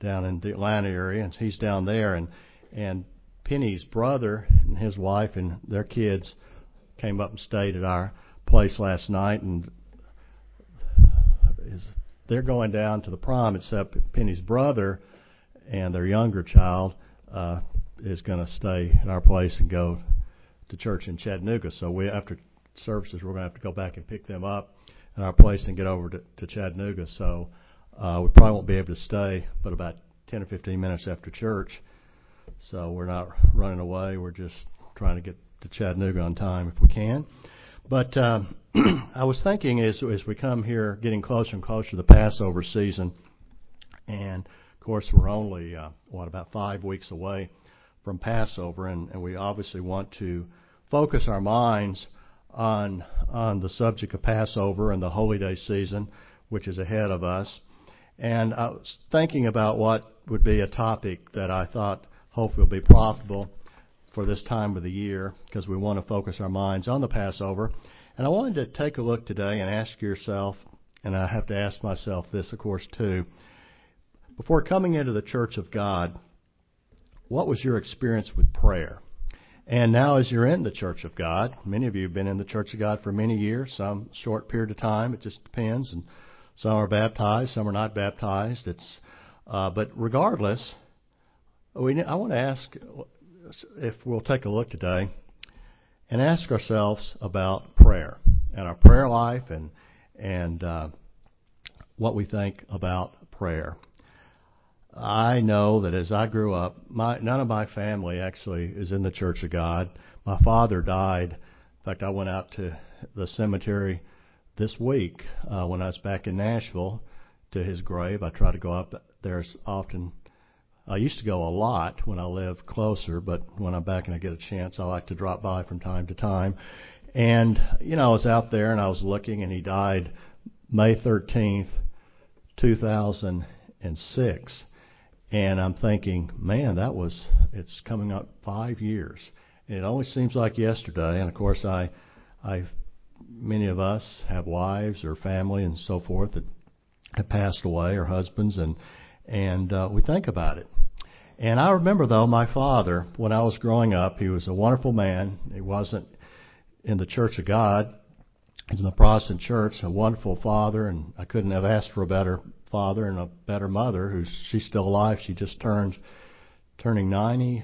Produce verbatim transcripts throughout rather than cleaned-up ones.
down in the Atlanta area, and he's down there. And and Penny's brother and his wife and their kids came up and stayed at our place last night, and is they're going down to the prom, except Penny's brother and their younger child uh, is going to stay at our place and go to church in Chattanooga. So we, after services, we're going to have to go back and pick them up at our place and get over to, to Chattanooga. So uh, we probably won't be able to stay but about ten or fifteen minutes after church. So we're not running away. We're just trying to get to Chattanooga on time if we can. But um, I was thinking as, as we come here, getting closer and closer to the Passover season, and of course we're only, uh, what, about five weeks away from Passover, and, and we obviously want to focus our minds on on the subject of Passover and the Holy Day season, which is ahead of us. And I was thinking about what would be a topic that I thought hopefully will be profitable for this time of the year, because we want to focus our minds on the Passover. And I wanted to take a look today and ask yourself, and I have to ask myself this, of course, too, before coming into the Church of God, what was your experience with prayer? And now as you're in the Church of God, many of you have been in the Church of God for many years, some short period of time, it just depends, and some are baptized, some are not baptized. It's, uh, but regardless, we, I want to ask, if we'll take a look today and ask ourselves about prayer and our prayer life and and uh, what we think about prayer. I know that as I grew up, my, none of my family actually is in the Church of God. My father died. In fact, I went out to the cemetery this week uh, when I was back in Nashville to his grave. I try to go up there as often. I used to go a lot when I lived closer, but when I'm back and I get a chance, I like to drop by from time to time. And, you know, I was out there and I was looking, and he died May thirteenth, two thousand six. And I'm thinking, man, that was, it's coming up five years. And it only seems like yesterday. And, of course, I, I, many of us have wives or family and so forth that have passed away, or husbands, and And uh, we think about it. And I remember, though, my father, when I was growing up, he was a wonderful man. He wasn't in the Church of God. He was in the Protestant church, a wonderful father, and I couldn't have asked for a better father and a better mother. Who's she's still alive. She just turned turning ninety-one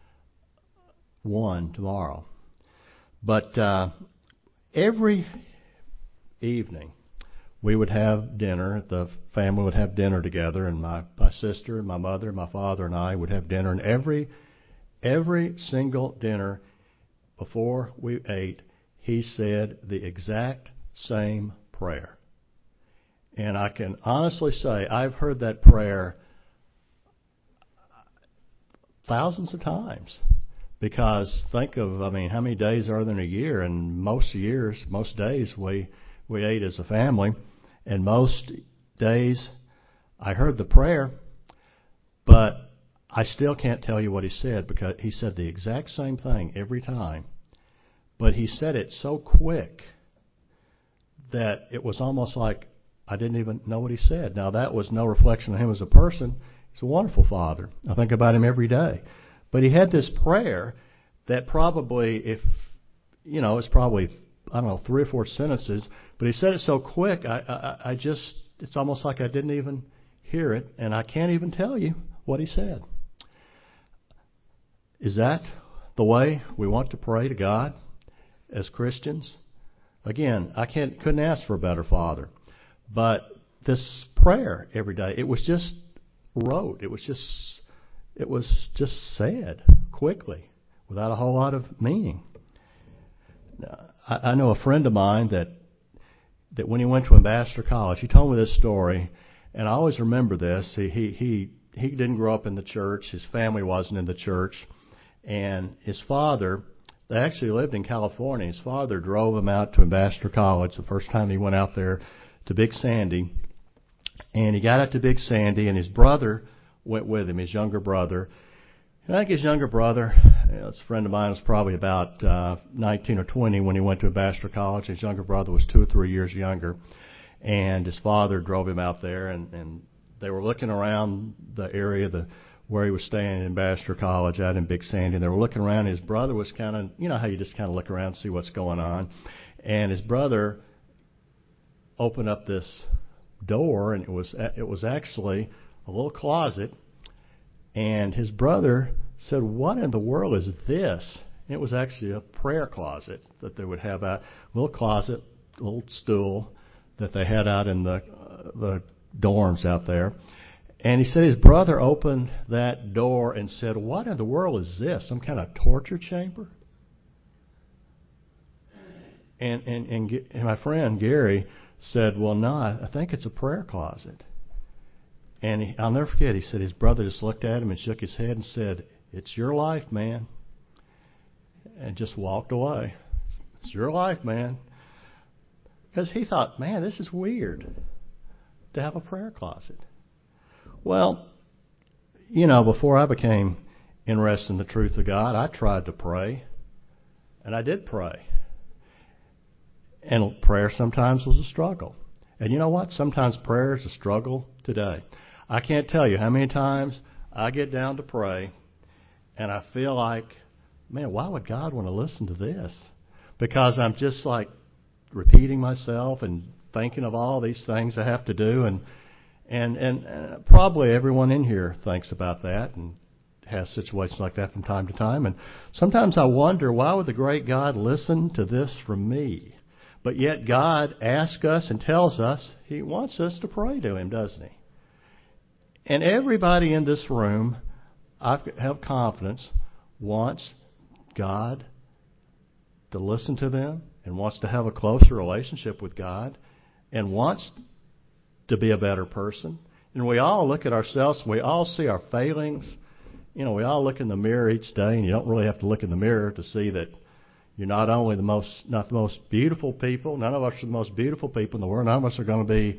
tomorrow. But uh, every evening, we would have dinner. The family would have dinner together, and my, my sister, and my mother, and my father, and I would have dinner. And every every single dinner, before we ate, he said the exact same prayer. And I can honestly say I've heard that prayer thousands of times. Because think of, I mean, how many days are there in a year? And most years, most days, we we ate as a family. And most days, I heard the prayer, but I still can't tell you what he said, because he said the exact same thing every time. But he said it so quick that it was almost like I didn't even know what he said. Now, that was no reflection on him as a person. He's a wonderful father. I think about him every day. But he had this prayer that probably, if, you know, it's probably, I don't know, three or four sentences, but he said it so quick, I, I, I just, it's almost like I didn't even hear it, and I can't even tell you what he said. Is that the way we want to pray to God as Christians? Again, I can't, couldn't ask for a better father. But this prayer every day, it was just rote. It was just, it was just said quickly without a whole lot of meaning. Now, I, I know a friend of mine that that when he went to Ambassador College, he told me this story, and I always remember this. He he he, he didn't grow up in the church. His family wasn't in the church. And his father, they actually lived in California. His father drove him out to Ambassador College the first time he went out there to Big Sandy. And he got out to Big Sandy, and his brother went with him, his younger brother. And I think his younger brother, you know, this friend of mine, was probably about uh, nineteen or twenty when he went to Ambassador College. His younger brother was two or three years younger. And his father drove him out there, and, and they were looking around the area the where he was staying in Ambassador College out in Big Sandy. And they were looking around. His brother was kind of, you know how you just kind of look around and see what's going on. And his brother opened up this door, and it was it was actually a little closet. And his brother said, "What in the world is this?" And it was actually a prayer closet that they would have out, a little closet, a little stool that they had out in the uh, the dorms out there. And he said his brother opened that door and said, "What in the world is this? Some kind of torture chamber?" And and and, and my friend Gary said, "Well, no, I think it's a prayer closet." And he, I'll never forget, he said his brother just looked at him and shook his head and said, "It's your life, man." And just walked away. "It's your life, man." Because he thought, man, this is weird to have a prayer closet. Well, you know, before I became interested in the truth of God, I tried to pray. And I did pray. And prayer sometimes was a struggle. And you know what? Sometimes prayer is a struggle today. I can't tell you how many times I get down to pray and I feel like, man, why would God want to listen to this? Because I'm just like repeating myself and thinking of all these things I have to do. And and, and uh, probably everyone in here thinks about that and has situations like that from time to time. And sometimes I wonder, why would the great God listen to this from me? But yet God asks us and tells us He wants us to pray to Him, doesn't He? And everybody in this room, I have confidence, wants God to listen to them and wants to have a closer relationship with God and wants to be a better person. And we all look at ourselves, we all see our failings. You know, we all look in the mirror each day, and you don't really have to look in the mirror to see that you're not only the most, not the most beautiful people. None of us are the most beautiful people in the world. None of us are going to be,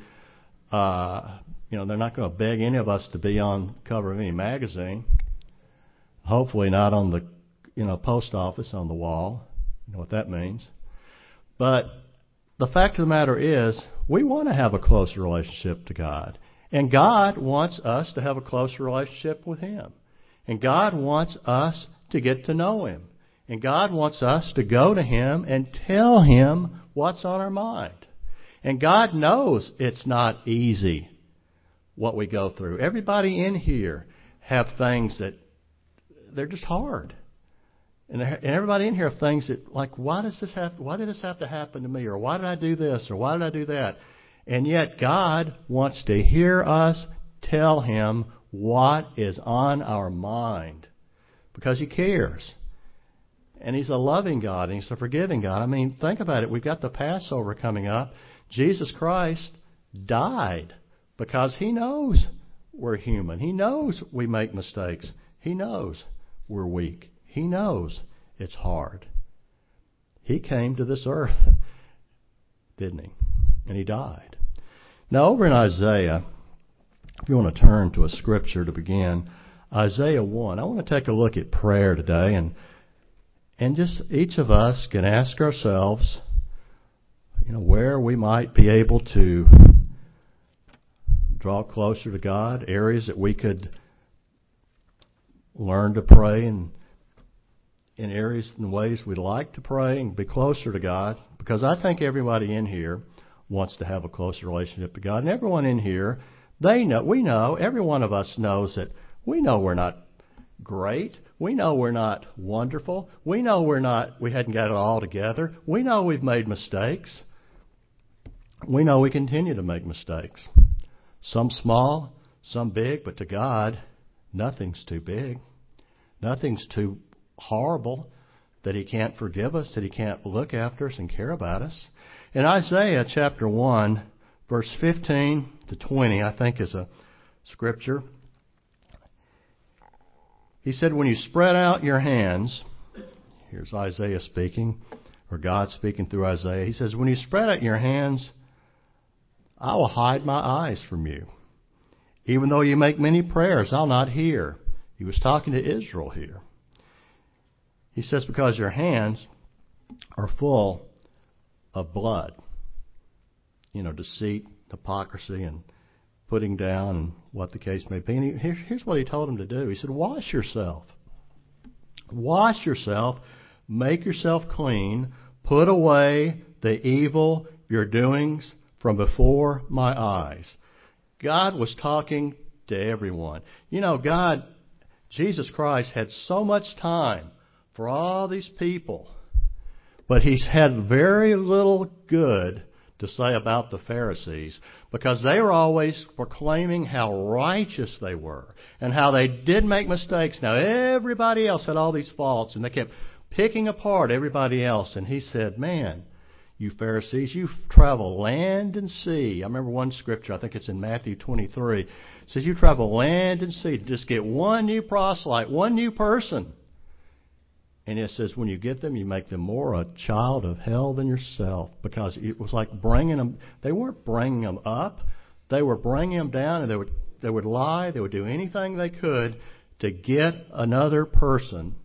uh, you know, they're not going to beg any of us to be on cover of any magazine. Hopefully not on the, you know, post office on the wall. You know what that means. But the fact of the matter is, we want to have a closer relationship to God. And God wants us to have a closer relationship with Him. And God wants us to get to know Him. And God wants us to go to Him and tell Him what's on our mind. And God knows it's not easy what we go through. Everybody in here have things that they're just hard. And everybody in here have things that, like, why does this have, why did this have to happen to me? Or why did I do this? Or why did I do that? And yet God wants to hear us tell Him what is on our mind. Because He cares. And He's a loving God, and He's a forgiving God. I mean, think about it. We've got the Passover coming up. Jesus Christ died because He knows we're human. He knows we make mistakes. He knows we're weak. He knows it's hard. He came to this earth, didn't He? And He died. Now, over in Isaiah, if you want to turn to a scripture to begin, Isaiah one, I want to take a look at prayer today, and and just each of us can ask ourselves, you know, where we might be able to draw closer to God, areas that we could learn to pray, and in areas and ways we'd like to pray and be closer to God, because I think everybody in here wants to have a closer relationship to God. And everyone in here, they know, we know, every one of us knows that we know we're not great. We know we're not wonderful. We know we're not, we hadn't got it all together. We know we've made mistakes. We know we continue to make mistakes. Some small, some big, but to God, nothing's too big. Nothing's too horrible that He can't forgive us, that He can't look after us and care about us. In Isaiah chapter one, verse fifteen to twenty, I think is a scripture. He said, when you spread out your hands, here's Isaiah speaking, or God speaking through Isaiah. He says, when you spread out your hands, I will hide my eyes from you. Even though you make many prayers, I'll not hear. He was talking to Israel here. He says, because your hands are full of blood. You know, deceit, hypocrisy, and putting down and what the case may be. And he, here, here's what he told him to do. He said, wash yourself. Wash yourself. Make yourself clean. Put away the evil, your doings from before my eyes. God was talking to everyone. You know, God, Jesus Christ, had so much time for all these people, but He's had very little good to say about the Pharisees, because they were always proclaiming how righteous they were and how they did make mistakes. Now, everybody else had all these faults, and they kept picking apart everybody else. And He said, man, you Pharisees, you travel land and sea. I remember one scripture, I think it's in Matthew twenty-three. It says you travel land and sea to just get one new proselyte, one new person. And it says when you get them, you make them more a child of hell than yourself, because it was like bringing them. They weren't bringing them up. They were bringing them down, and they would they would lie. They would do anything they could to get another person.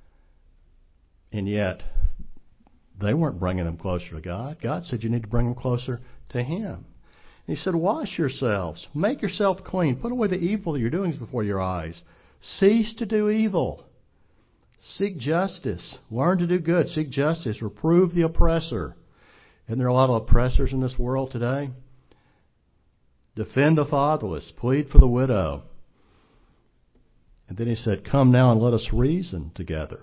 And yet, they weren't bringing them closer to God. God said you need to bring them closer to Him. And He said, wash yourselves. Make yourself clean. Put away the evil that you're doing before your eyes. Cease to do evil. Seek justice. Learn to do good. Seek justice. Reprove the oppressor. Isn't there a lot of oppressors in this world today? Defend the fatherless. Plead for the widow. And then He said, come now and let us reason together.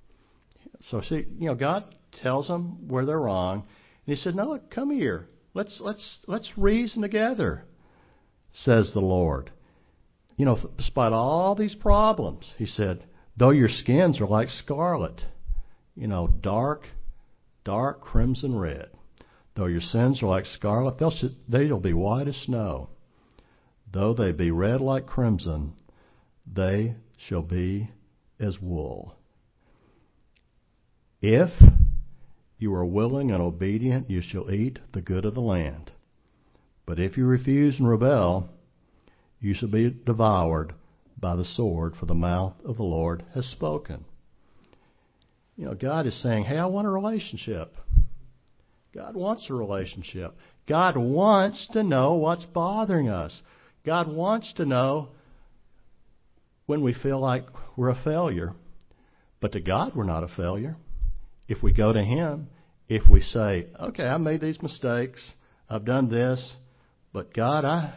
So see, you know, God tells them where they're wrong. And He said, no, look, come here. Let's let's let's reason together, says the Lord. You know, despite all these problems, He said, though your skins are like scarlet, you know, dark, dark crimson red. Though your sins are like scarlet, they'll, they'll be white as snow. Though they be red like crimson, they shall be as wool. If you are willing and obedient, you shall eat the good of the land. But if you refuse and rebel, you shall be devoured by the sword, for the mouth of the Lord has spoken. You know, God is saying, hey, I want a relationship. God wants a relationship. God wants to know what's bothering us. God wants to know when we feel like we're a failure. But to God, we're not a failure. If we go to Him, if we say, okay, I made these mistakes, I've done this, but God, I,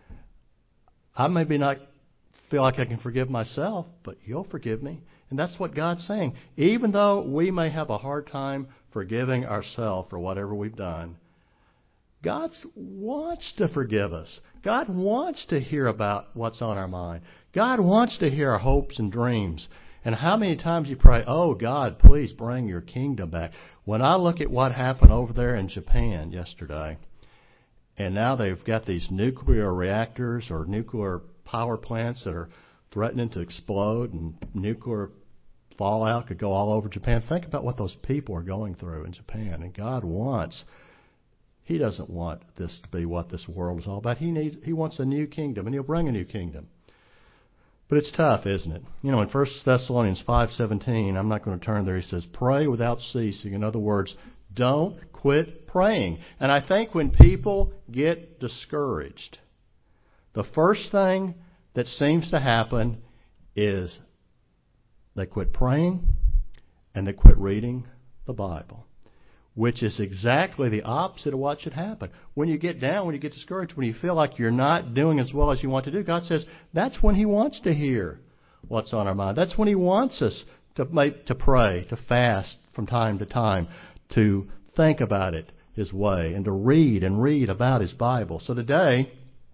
I maybe not feel like I can forgive myself, but You'll forgive me. And that's what God's saying. Even though we may have a hard time forgiving ourselves for whatever we've done, God wants to forgive us. God wants to hear about what's on our mind. God wants to hear our hopes and dreams. And how many times you pray, oh, God, please bring Your kingdom back. When I look at what happened over there in Japan yesterday, and now they've got these nuclear reactors or nuclear power plants that are threatening to explode, and nuclear fallout could go all over Japan. Think about what those people are going through in Japan. And God wants, He doesn't want this to be what this world is all about. He needs, He wants a new kingdom, and He'll bring a new kingdom. But it's tough, isn't it? You know, in First Thessalonians five seventeen, I'm not going to turn there, he says, pray without ceasing. In other words, don't quit praying. And I think when people get discouraged, the first thing that seems to happen is they quit praying and they quit reading the Bible, which is exactly the opposite of what should happen. When you get down, when you get discouraged, when you feel like you're not doing as well as you want to do, God says that's when He wants to hear what's on our mind. That's when He wants us to make, to pray, to fast from time to time, to think about it His way, and to read and read about His Bible. So today,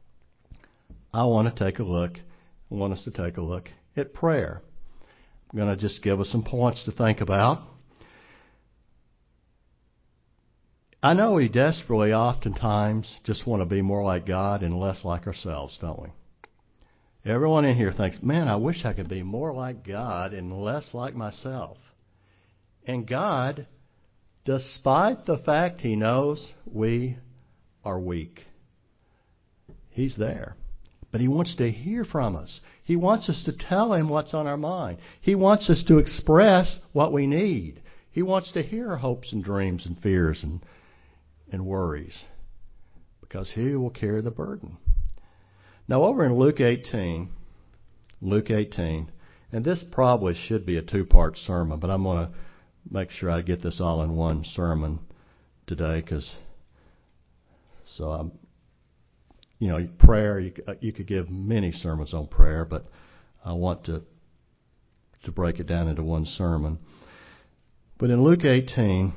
I want to take a look, I want us to take a look at prayer. I'm going to just give us some points to think about. I know we desperately oftentimes just want to be more like God and less like ourselves, don't we? Everyone in here thinks, man, I wish I could be more like God and less like myself. And God, despite the fact He knows we are weak, He's there. But He wants to hear from us. He wants us to tell Him what's on our mind. He wants us to express what we need. He wants to hear our hopes and dreams and fears and, and worries, because He will carry the burden. Now over in Luke eighteen, Luke eighteen, and this probably should be a two-part sermon, but I'm going to make sure I get this all in one sermon today, because so I'm, you know, prayer. You, you could give many sermons on prayer, but I want to to break it down into one sermon. But in Luke eighteen,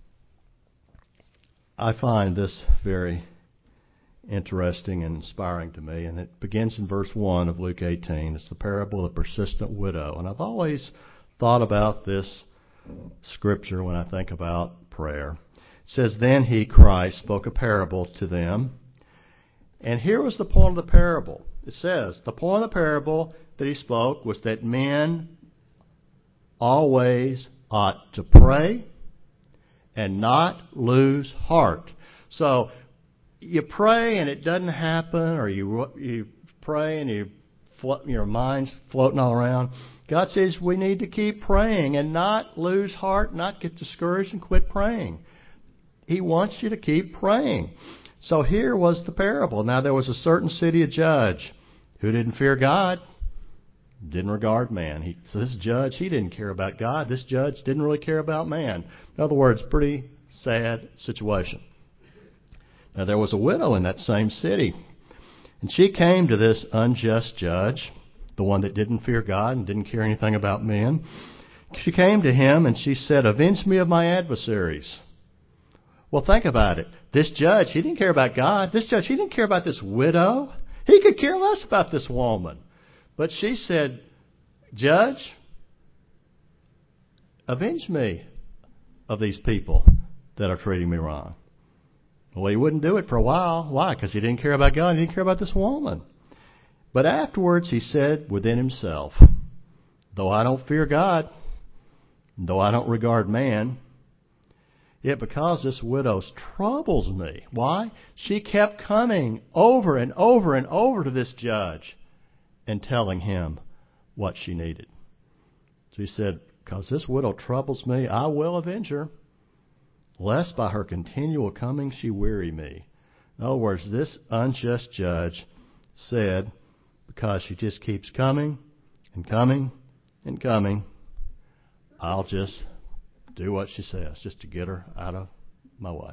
I find this very interesting and inspiring to me, and it begins in verse one of Luke eighteen. It's the parable of the persistent widow, and I've always thought about this scripture when I think about prayer. It says, "Then he, Christ, spoke a parable to them." And here was the point of the parable. It says, the point of the parable that he spoke was that men always ought to pray and not lose heart. So you pray and it doesn't happen, or you you pray and you your mind's floating all around. God says we need to keep praying and not lose heart, not get discouraged and quit praying. He wants you to keep praying. So here was the parable. Now there was a certain city, a judge, who didn't fear God, didn't regard man. He, so this judge, he didn't care about God. This judge didn't really care about man. In other words, pretty sad situation. Now there was a widow in that same city, and she came to this unjust judge, the one that didn't fear God and didn't care anything about men. She came to him and she said, "Avenge me of my adversaries." Well, think about it. This judge, he didn't care about God. This judge, he didn't care about this widow. He could care less about this woman. But she said, "Judge, avenge me of these people that are treating me wrong." Well, he wouldn't do it for a while. Why? Because he didn't care about God. He didn't care about this woman. But afterwards he said within himself, "Though I don't fear God, though I don't regard man, yet because this widow troubles me." Why? She kept coming over and over and over to this judge and telling him what she needed. So he said, "Because this widow troubles me, I will avenge her, lest by her continual coming she weary me." In other words, this unjust judge said, because she just keeps coming and coming and coming, I'll just do what she says, just to get her out of my way.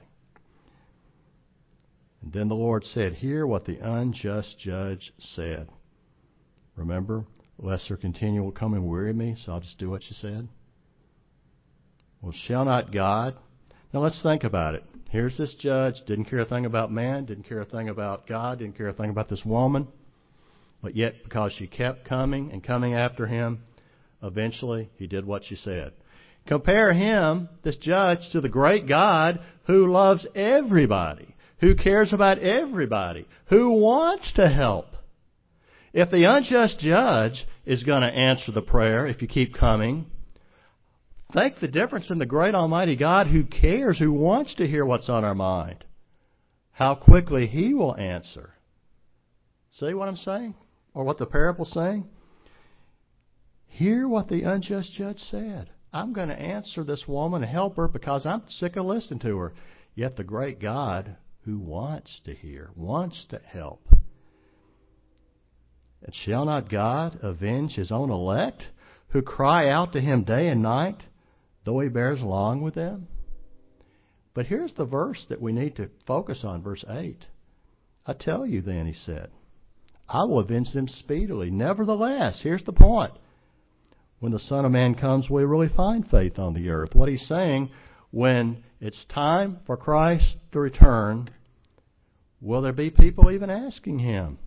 And then the Lord said, "Hear what the unjust judge said. Remember, lest her continual coming weary me, so I'll just do what she said." Well, shall not God... Now let's think about it. Here's this judge, didn't care a thing about man, didn't care a thing about God, didn't care a thing about this woman. But yet, because she kept coming and coming after him, eventually he did what she said. Compare him, this judge, to the great God who loves everybody, who cares about everybody, who wants to help. If the unjust judge is going to answer the prayer if you keep coming, think the difference in the great almighty God who cares, who wants to hear what's on our mind. How quickly he will answer. See what I'm saying? Or what the parable's saying? Hear what the unjust judge said. I'm going to answer this woman and help her because I'm sick of listening to her. Yet the great God who wants to hear, wants to help. And shall not God avenge his own elect who cry out to him day and night, though he bears along with them? But here's the verse that we need to focus on, verse eight. "I tell you then," he said, "I will avenge them speedily. Nevertheless," here's the point, "when the Son of Man comes, will he really find faith on the earth?" What he's saying, when it's time for Christ to return, will there be people even asking him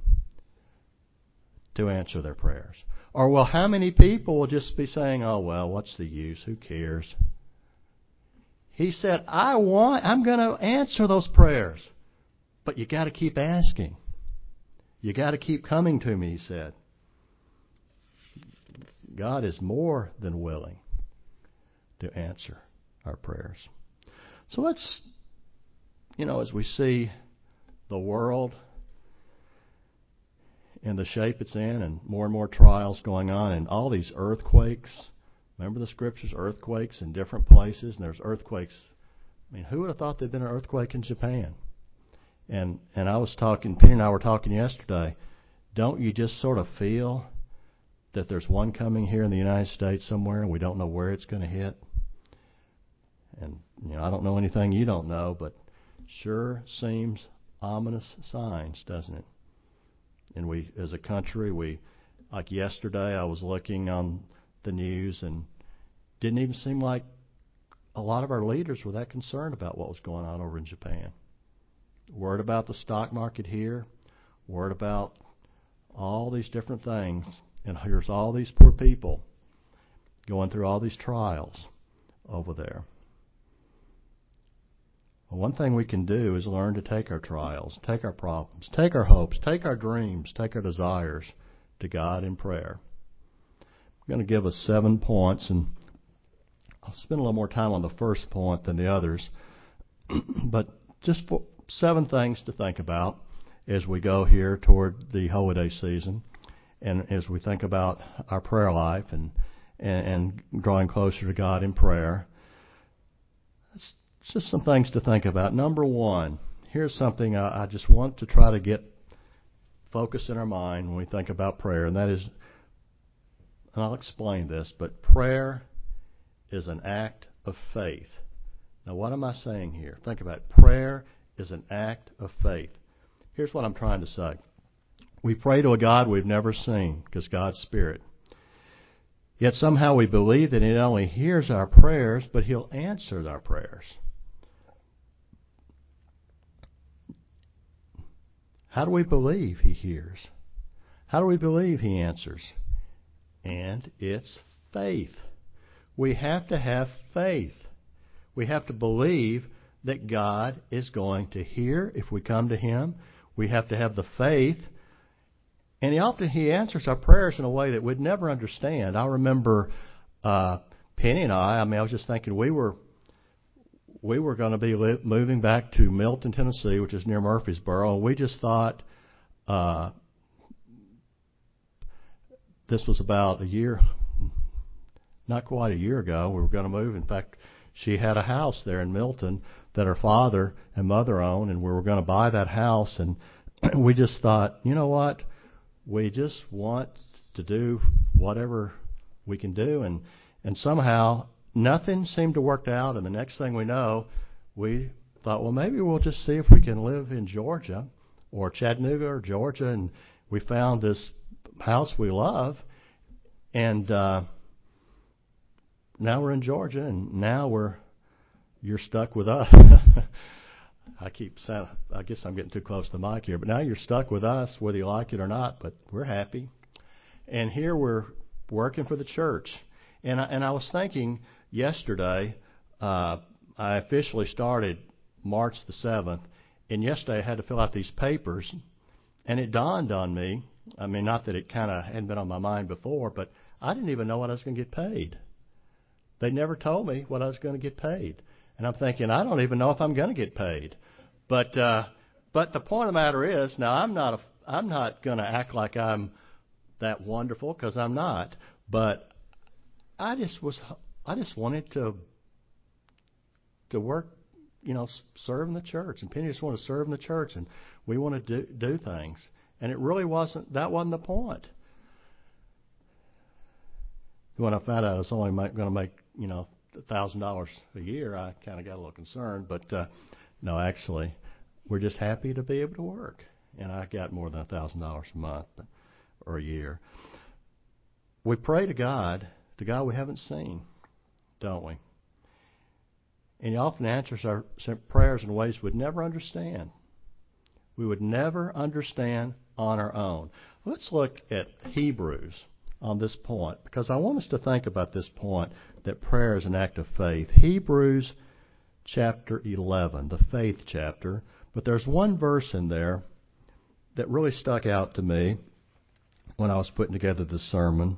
to answer their prayers? Or will how many people will just be saying, "Oh, well, what's the use? Who cares?" He said, I want, I'm going to answer those prayers. But you got to keep asking. You got to keep coming to me, he said. God is more than willing to answer our prayers. So let's, you know, as we see the world in the shape it's in and more and more trials going on and all these earthquakes. Remember the scriptures, earthquakes in different places, and there's earthquakes. I mean, who would have thought there'd been an earthquake in Japan? And and I was talking, Penny and I were talking yesterday. don't you just sort of feel that there's one coming here in the United States somewhere and we don't know where it's going to hit? And, you know, I don't know anything you don't know, but sure seems ominous signs, doesn't it? And we, as a country, we, like yesterday, I was looking on the news and didn't even seem like a lot of our leaders were that concerned about what was going on over in Japan. Word about the stock market here, word about all these different things, and here's all these poor people going through all these trials over there. Well, one thing we can do is learn to take our trials, take our problems, take our hopes, take our dreams, take our desires to God in prayer. I'm going to give us seven points, and I'll spend a little more time on the first point than the others, but just for seven things to think about as we go here toward the holiday season, and as we think about our prayer life and and, and drawing closer to God in prayer. It's just some things to think about. Number one, here's something I, I just want to try to get focus in our mind when we think about prayer, and that is, and I'll explain this, but prayer is an act of faith. Now, what am I saying here? Think about it. Prayer is an act of faith. Here's what I'm trying to say. We pray to a God we've never seen, because God's Spirit. Yet somehow we believe that He not only hears our prayers, but He'll answer our prayers. How do we believe He hears? How do we believe He answers? And it's faith. We have to have faith. We have to believe that God is going to hear if we come to Him. We have to have the faith. And he often He answers our prayers in a way that we'd never understand. I remember uh, Penny and I, I mean, I was just thinking we were we were going to be li- moving back to Milton, Tennessee, which is near Murfreesboro, and we just thought uh, this was about a year, not quite a year ago, we were going to move. In fact, she had a house there in Milton that her father and mother owned, and we were going to buy that house, and we just thought, you know what, we just want to do whatever we can do, and, and somehow nothing seemed to work out, and the next thing we know, we thought, well, maybe we'll just see if we can live in Georgia or Chattanooga or Georgia, and we found this house we love, and uh, now we're in Georgia, and now we're you're stuck with us. I keep saying, I guess I'm getting too close to the mic here, but now you're stuck with us, whether you like it or not, but we're happy. And here we're working for the church. And I, and I was thinking yesterday, uh, I officially started March the seventh, and yesterday I had to fill out these papers, and it dawned on me, I mean, not that it kind of hadn't been on my mind before, but I didn't even know what I was going to get paid. They never told me what I was going to get paid. And I'm thinking, I don't even know if I'm going to get paid. But uh, but the point of the matter is, now I'm not a, I'm not going to act like I'm that wonderful, because I'm not. But I just was I just wanted to to work, you know, serve in the church, and Penny just wanted to serve in the church, and we want to do do things. And it really wasn't that wasn't the point. When I found out I was only going to make, you know, one thousand dollars a year, I kind of got a little concerned. But uh, no, actually, we're just happy to be able to work. And I got more than one thousand dollars a month or a year. We pray to God, to God we haven't seen, don't we? And He often answers our prayers in ways we'd never understand. We would never understand on our own. Let's look at Hebrews on this point, because I want us to think about this point, that prayer is an act of faith. Hebrews chapter eleven, the faith chapter. But there's one verse in there that really stuck out to me when I was putting together this sermon.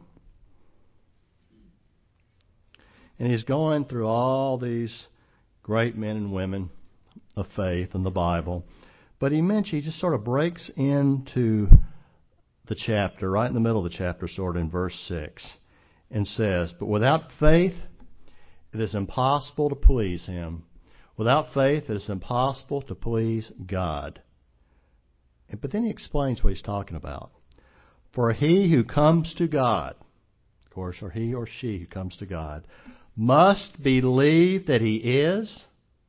And he's going through all these great men and women of faith in the Bible. But he mentioned, he just sort of breaks into the chapter, right in the middle of the chapter, sort of in verse six, and says, but without faith, it is impossible to please Him. Without faith, it is impossible to please God. But then he explains what he's talking about. For he who comes to God, of course, or he or she who comes to God, must believe that he is.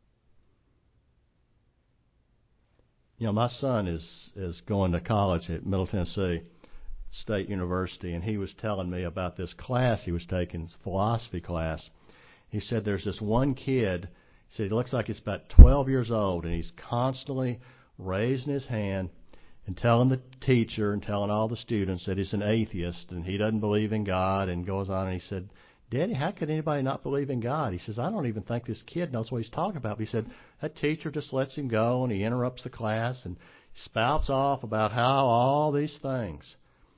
You know, my son is, is going to college at Middle Tennessee State University, and he was telling me about this class he was taking, this philosophy class. He said there's this one kid, he said he looks like he's about twelve years old, and he's constantly raising his hand and telling the teacher and telling all the students that he's an atheist and he doesn't believe in God, and goes on, and he said, Daddy, how could anybody not believe in God? He says, I don't even think this kid knows what he's talking about. But he said, that teacher just lets him go, and he interrupts the class and spouts off about how all these things.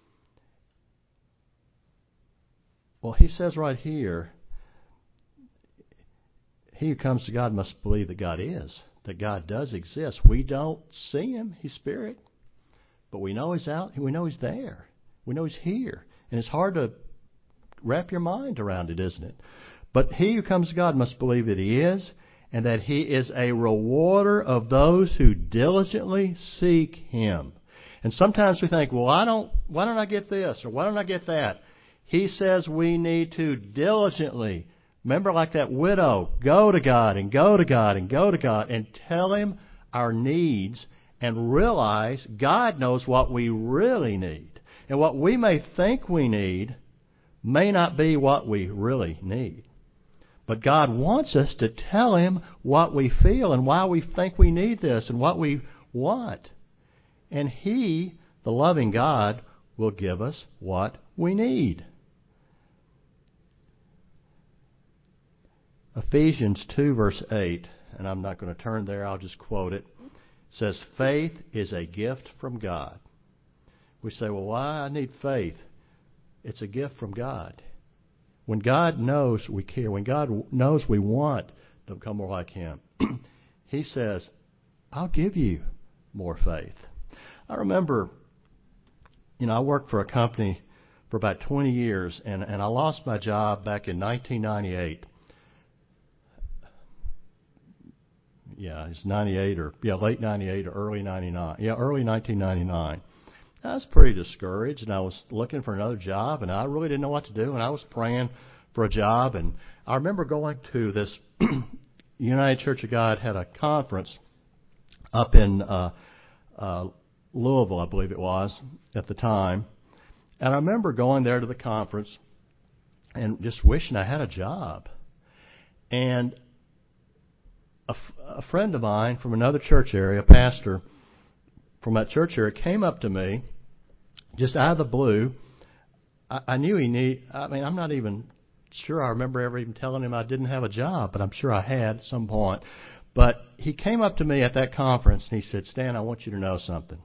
Well, he says right here, he who comes to God must believe that God is, that God does exist. We don't see him, he's spirit, but we know he's out, we know he's there. We know he's here. And it's hard to wrap your mind around it, isn't it? But he who comes to God must believe that he is, and that he is a rewarder of those who diligently seek him. And sometimes we think, well, I don't, why don't I get this, or why don't I get that? He says we need to diligently, remember, like that widow, go to God and go to God and go to God and tell him our needs, and realize God knows what we really need. And what we may think we need may not be what we really need. But God wants us to tell him what we feel and why we think we need this and what we want. And he, the loving God, will give us what we need. Ephesians two, verse eight, and I'm not going to turn there, I'll just quote it, says, faith is a gift from God. We say, well, why I need faith? It's a gift from God. When God knows we care, when God knows we want to become more like him, he says, I'll give you more faith. I remember, you know, I worked for a company for about twenty years, and, and I lost my job back in nineteen ninety-eight. Yeah, it's ninety-eight or, yeah, late ninety-eight or early ninety-nine. Yeah, early nineteen ninety-nine. I was pretty discouraged, and I was looking for another job, and I really didn't know what to do, and I was praying for a job. And I remember going to this United Church of God had a conference up in uh, uh, Louisville, I believe it was, at the time. And I remember going there to the conference and just wishing I had a job. And a, f- a friend of mine from another church area, a pastor from that church area, came up to me just out of the blue. I, I knew he need. I mean, I'm not even sure I remember ever even telling him I didn't have a job, but I'm sure I had at some point. But he came up to me at that conference and he said, Stan, I want you to know something.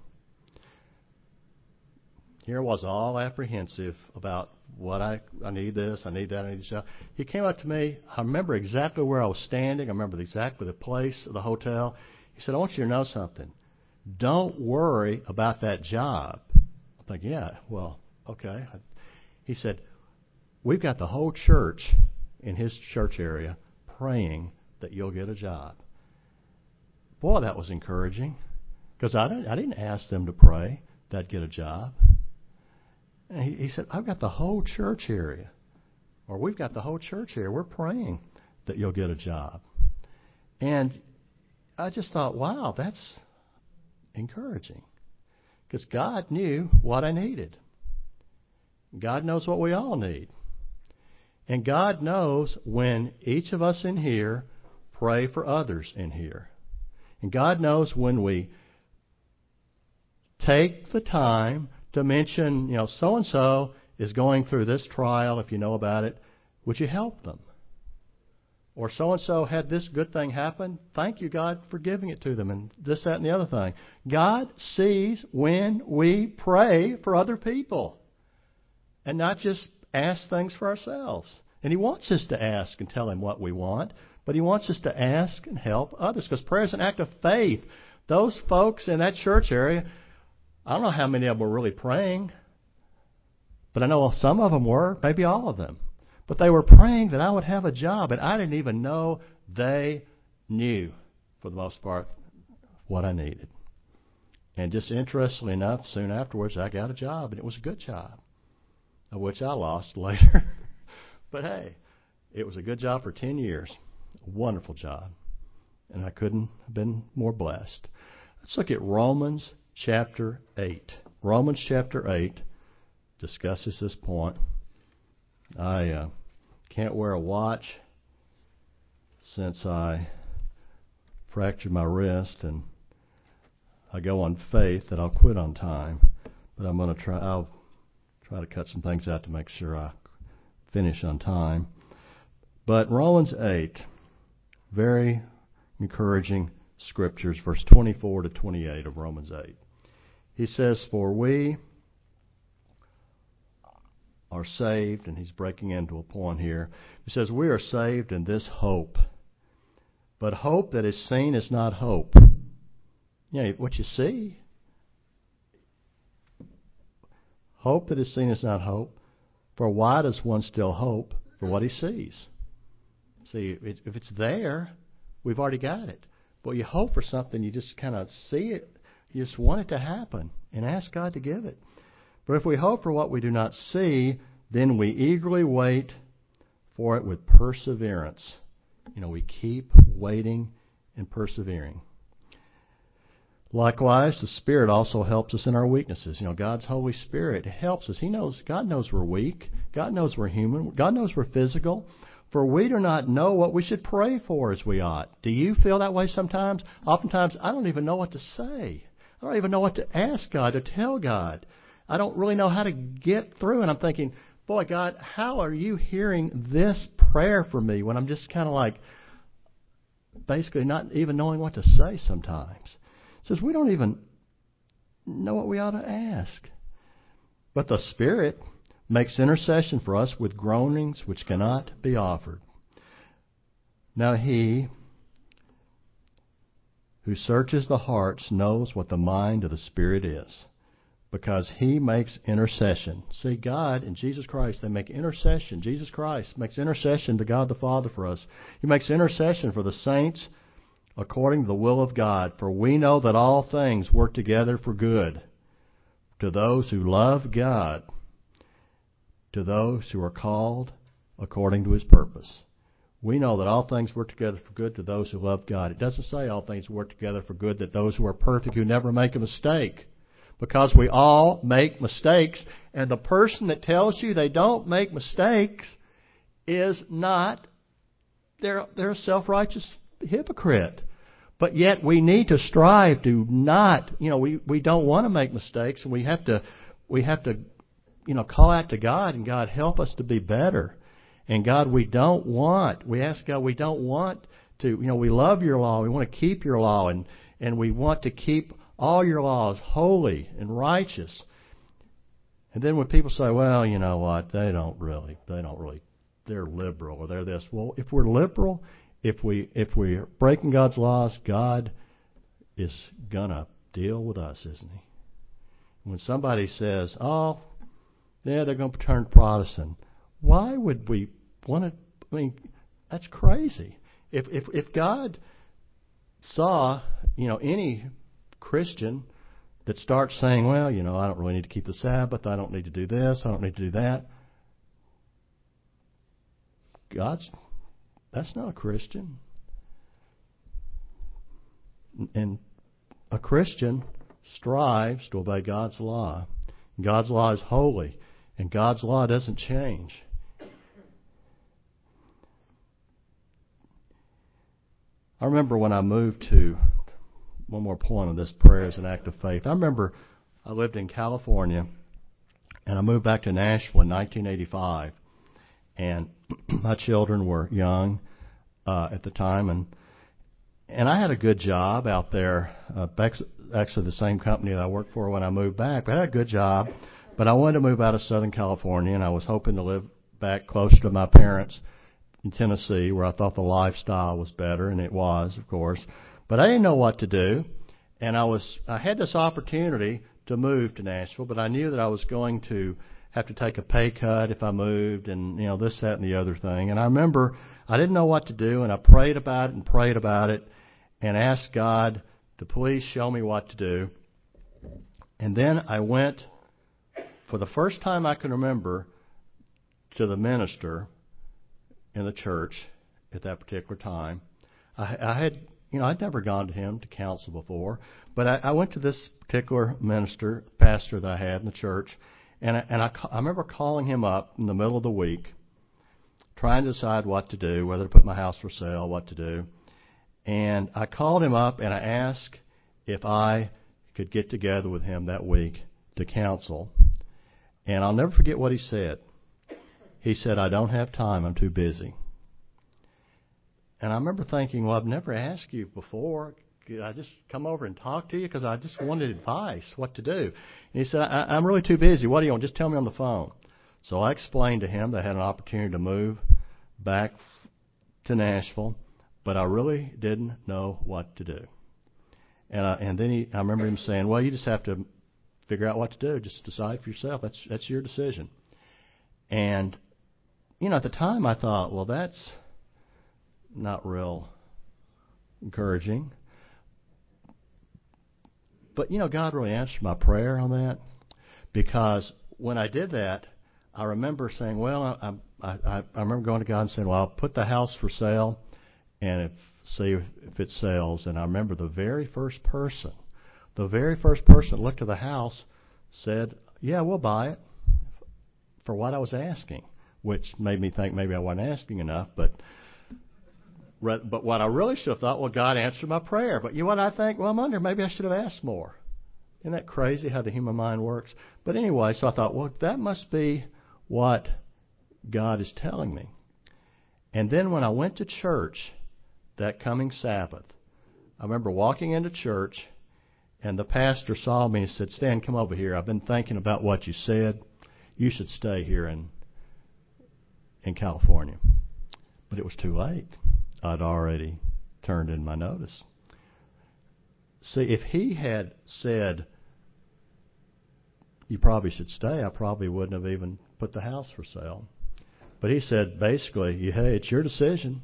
Here I was, all apprehensive about what I, I need this, I need that, I need this. He came up to me. I remember exactly where I was standing. I remember exactly the place, the hotel. He said, I want you to know something. Don't worry about that job. I'm thinking, yeah, well, okay. He said, we've got the whole church in his church area praying that you'll get a job. Boy, that was encouraging, because I didn't, I didn't ask them to pray that I'd get a job. And he, he said, I've got the whole church area, or we've got the whole church here. We're praying that you'll get a job. And I just thought, wow, that's encouraging, because God knew what I needed. God knows what we all need. And God knows when each of us in here pray for others in here. And God knows when we take the time to mention, you know, so-and-so is going through this trial, if you know about it, would you help them? Or so-and-so had this good thing happen. Thank you, God, for giving it to them, and this, that, and the other thing. God sees when we pray for other people and not just ask things for ourselves. And he wants us to ask and tell him what we want, but he wants us to ask and help others, because prayer is an act of faith. Those folks in that church area, I don't know how many of them were really praying, but I know some of them were, maybe all of them. But they were praying that I would have a job, and I didn't even know they knew, for the most part, what I needed. And just interestingly enough, soon afterwards, I got a job, and it was a good job, of which I lost later. But hey, it was a good job for ten years. A wonderful job. And I couldn't have been more blessed. Let's look at Romans chapter eight. Romans chapter eight discusses this point. I uh, can't wear a watch since I fractured my wrist, and I go on faith that I'll quit on time. But I'm going to try. I'll try to cut some things out to make sure I finish on time. But Romans eight, very encouraging scriptures, verse twenty-four to twenty-eight of Romans eight. He says, "For we are saved," and he's breaking into a point here. He says, "We are saved in this hope. But hope that is seen is not hope." You know, what you see. Hope that is seen is not hope. For why does one still hope for what he sees? See, if it's there, we've already got it. But you hope for something, you just kind of see it. You just want it to happen and ask God to give it. For if we hope for what we do not see, then we eagerly wait for it with perseverance. You know, we keep waiting and persevering. Likewise, the Spirit also helps us in our weaknesses. You know, God's Holy Spirit helps us. He knows, God knows we're weak. God knows we're human. God knows we're physical. For we do not know what we should pray for as we ought. Do you feel that way sometimes? Oftentimes, I don't even know what to say. I don't even know what to ask God, to tell God. I don't really know how to get through. And I'm thinking, boy, God, how are you hearing this prayer for me when I'm just kind of like basically not even knowing what to say sometimes? It says we don't even know what we ought to ask. But the Spirit makes intercession for us with groanings which cannot be offered. Now He who searches the hearts knows what the mind of the Spirit is, because He makes intercession. See, God and Jesus Christ, they make intercession. Jesus Christ makes intercession to God the Father for us. He makes intercession for the saints according to the will of God. For we know that all things work together for good to those who love God, to those who are called according to His purpose. We know that all things work together for good to those who love God. It doesn't say all things work together for good that those who are perfect, who never make a mistake. Because we all make mistakes, and the person that tells you they don't make mistakes is not, they're, they're a self-righteous hypocrite. But yet we need to strive to not, you know, we, we don't want to make mistakes, and we have to, we have to, you know, call out to God, and God, help us to be better. And God, we don't want, we ask God, we don't want to, you know, we love your law, we want to keep your law, and, and we want to keep all your laws holy and righteous. And then when people say, well, you know what, they don't really, they don't really, they're liberal or they're this. Well, if we're liberal, if we if we're breaking God's laws, God is gonna deal with us, isn't He? When somebody says, oh, yeah, they're going to turn Protestant, why would we want to? I mean, that's crazy. If if if God saw, you know, any Christian that starts saying, well, you know, I don't really need to keep the Sabbath, I don't need to do this, I don't need to do that, God's, that's not a Christian. And a Christian strives to obey God's law. God's law is holy, and God's law doesn't change. I remember when I moved to, one more point on this prayer as an act of faith. I remember I lived in California, and I moved back to Nashville in nineteen eighty-five. And my children were young uh, at the time, and and I had a good job out there. Uh, actually, the same company that I worked for when I moved back. But I had a good job, but I wanted to move out of Southern California, and I was hoping to live back closer to my parents in Tennessee, where I thought the lifestyle was better, and it was, of course. But I didn't know what to do, and I was I had this opportunity to move to Nashville, but I knew that I was going to have to take a pay cut if I moved, and you know this, that, and the other thing. And I remember I didn't know what to do, and I prayed about it and prayed about it, and asked God to please show me what to do. And then I went, for the first time I can remember, to the minister in the church at that particular time. I, I had, you know, I'd never gone to him to counsel before, but I, I went to this particular minister, pastor that I had in the church, and I, and I, I remember calling him up in the middle of the week, trying to decide what to do, whether to put my house for sale, what to do. And I called him up and I asked if I could get together with him that week to counsel. And I'll never forget what he said. He said, "I don't have time, I'm too busy." And I remember thinking, well, I've never asked you before. Could I just come over and talk to you? Because I just wanted advice, what to do. And he said, I, I'm really too busy. What do you want? Just tell me on the phone. So I explained to him that I had an opportunity to move back to Nashville, but I really didn't know what to do. And I, and then he, I remember him saying, well, you just have to figure out what to do. Just decide for yourself. That's that's your decision. And, you know, at the time I thought, well, that's not real encouraging. But, you know, God really answered my prayer on that, because when I did that, I remember saying, well, I, I, I remember going to God and saying, well, I'll put the house for sale and if, see if, if it sells. And I remember the very first person, the very first person that looked at the house said, yeah, we'll buy it, for what I was asking, which made me think maybe I wasn't asking enough. But but what I really should have thought, well, God answered my prayer. But you know what I think? Well, I'm under, maybe I should have asked more. Isn't that crazy how the human mind works? But anyway, so I thought, well, that must be what God is telling me. And then when I went to church that coming Sabbath, I remember walking into church, and the pastor saw me and said, Stan, come over here. I've been thinking about what you said. You should stay here in in California. But it was too late. I'd already turned in my notice. See, if he had said, you probably should stay, I probably wouldn't have even put the house for sale. But he said, basically, hey, it's your decision.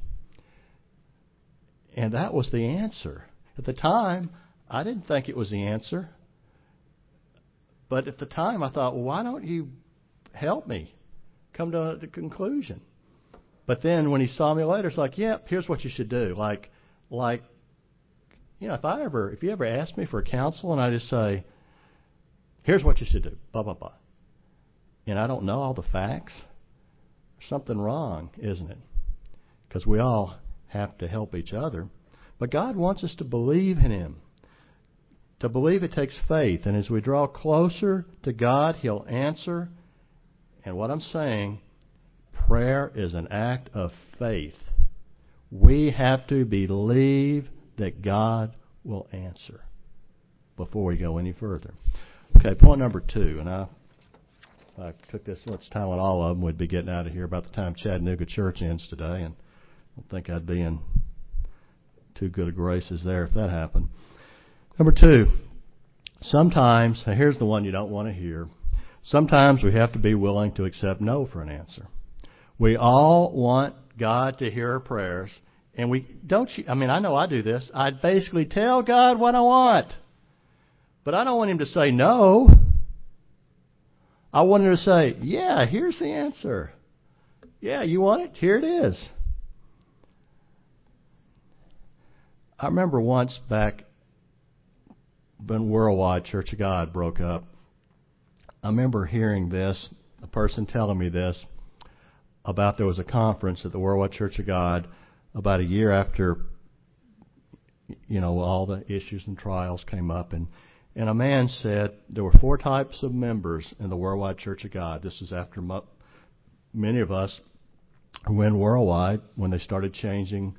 And that was the answer. At the time, I didn't think it was the answer. But at the time, I thought, well, why don't you help me come to the conclusion? But then when he saw me later, it's like, yep, here's what you should do. Like, like, you know, if I ever, if you ever ask me for counsel and I just say, here's what you should do, blah, blah, blah, and I don't know all the facts, there's something wrong, isn't it? Because we all have to help each other. But God wants us to believe in Him. To believe it takes faith. And as we draw closer to God, He'll answer. And what I'm saying, prayer is an act of faith. We have to believe that God will answer before we go any further. Okay, point number two. And I, if I took this much time on all of them, we'd be getting out of here about the time Chattanooga Church ends today. And I don't think I'd be in too good of graces there if that happened. Number two, sometimes, here's the one you don't want to hear, sometimes we have to be willing to accept no for an answer. We all want God to hear our prayers, and we don't, I mean, I know I do this. I basically tell God what I want, but I don't want Him to say no. I want Him to say, yeah, here's the answer. Yeah, you want it? Here it is. I remember once back when Worldwide Church of God broke up, I remember hearing this, a person telling me this, about there was a conference at the Worldwide Church of God about a year after, you know, all the issues and trials came up. And, and a man said there were four types of members in the Worldwide Church of God. This was after mo- many of us who went worldwide, when they started changing,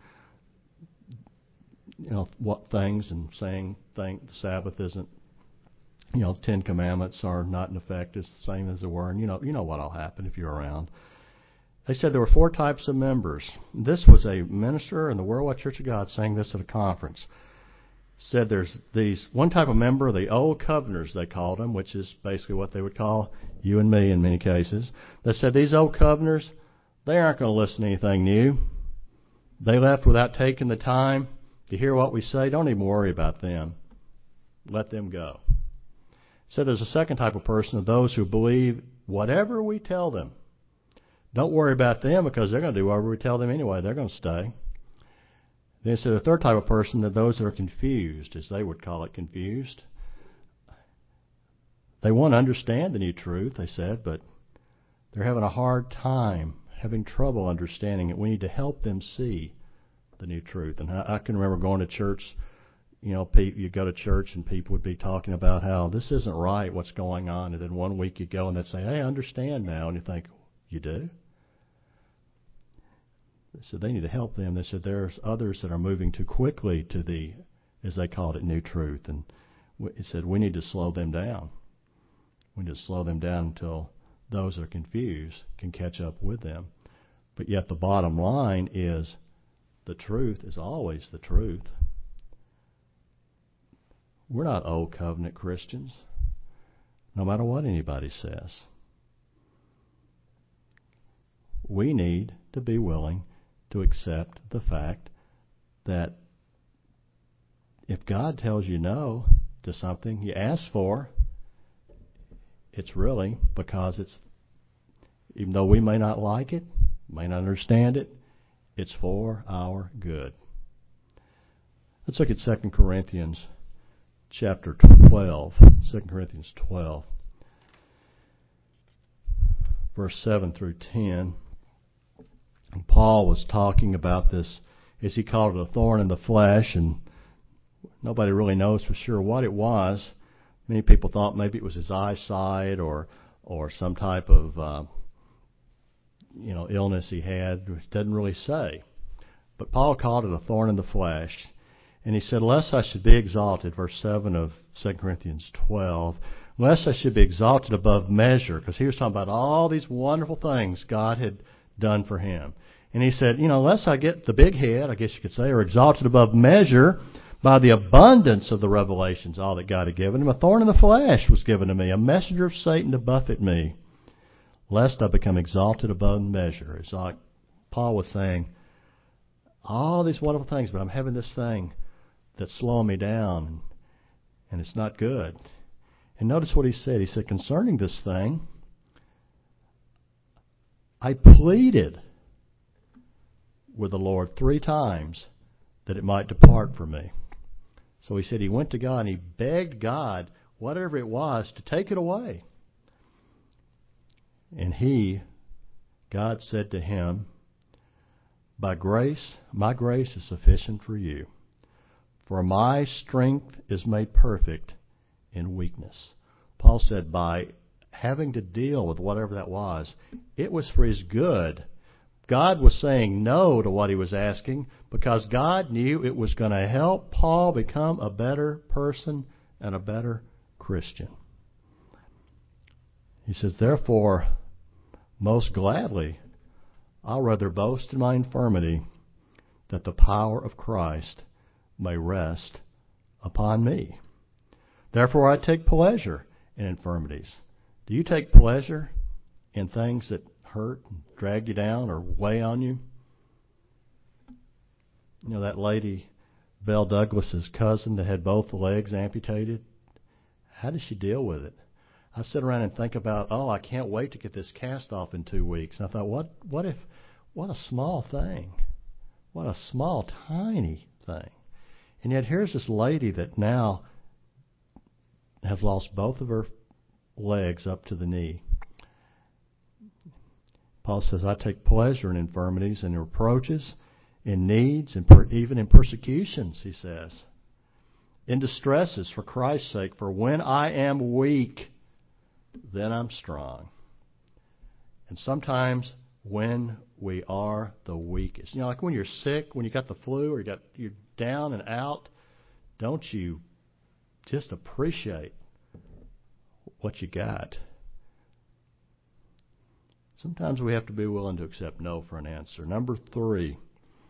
you know, what things and saying thing, the Sabbath isn't, you know, the Ten Commandments are not in effect. It's the same as they were. And you know, you know what'll happen if you're around. They said there were four types of members. This was a minister in the Worldwide Church of God saying this at a conference. Said there's these one type of member, the old covenanters they called them, which is basically what they would call you and me in many cases. They said these old covenanters, they aren't going to listen to anything new. They left without taking the time to hear what we say. Don't even worry about them. Let them go. So there's a second type of person, of those who believe whatever we tell them. Don't worry about them because they're going to do whatever we tell them anyway. They're going to stay. Then he said the third type of person are those that are confused, as they would call it, confused. They want to understand the new truth, they said, but they're having a hard time, having trouble understanding it. We need to help them see the new truth. And I, I can remember going to church, you know, you go to church and people would be talking about how this isn't right, what's going on. And then one week you go and they'd say, hey, I understand now. And you think, you do? They said they need to help them. They said there's others that are moving too quickly to the, as they called it, new truth. And it said we need to slow them down. We need to slow them down until those that are confused can catch up with them. But yet the bottom line is the truth is always the truth. We're not old covenant Christians, no matter what anybody says. We need to be willing to accept the fact that if God tells you no to something you ask for, it's really because it's, even though we may not like it, may not understand it, it's for our good. Let's look at Second Corinthians chapter twelve. Second Corinthians twelve, verse seven through ten. And Paul was talking about this, as he called it, a thorn in the flesh, and nobody really knows for sure what it was. Many people thought maybe it was his eyesight or or some type of uh, you know illness he had. It doesn't really say. But Paul called it a thorn in the flesh. And he said, lest I should be exalted, verse seven of Second Corinthians twelve, lest I should be exalted above measure, because he was talking about all these wonderful things God had done for him. And he said, you know, lest I get the big head, I guess you could say, or exalted above measure by the abundance of the revelations, all that God had given him, a thorn in the flesh was given to me, a messenger of Satan to buffet me, lest I become exalted above measure. It's like Paul was saying, all these wonderful things, but I'm having this thing that's slowing me down, and it's not good. And notice what he said. He said, concerning this thing, I pleaded with the Lord three times that it might depart from me. So he said he went to God and he begged God, whatever it was, to take it away. And he, God said to him, by grace, my grace is sufficient for you. For my strength is made perfect in weakness. Paul said by having to deal with whatever that was, it was for his good. God was saying no to what he was asking because God knew it was going to help Paul become a better person and a better Christian. He says, therefore, most gladly, I'll rather boast in my infirmity that the power of Christ may rest upon me. Therefore, I take pleasure in infirmities. Do you take pleasure in things that hurt and drag you down or weigh on you? You know, that lady, Belle Douglas's cousin that had both legs amputated, how did she deal with it? I sit around and think about, oh, I can't wait to get this cast off in two weeks. And I thought, what, what if, what a small thing. What a small, tiny thing. And yet here's this lady that now has lost both of her legs up to the knee. Paul says, I take pleasure in infirmities and reproaches, in needs, and per- even in persecutions, he says. In distresses for Christ's sake, for when I am weak, then I'm strong. And sometimes when we are the weakest, you know, like when you're sick, when you got the flu or you got you're down and out, don't you just appreciate what you got? Sometimes we have to be willing to accept no for an answer. Number three,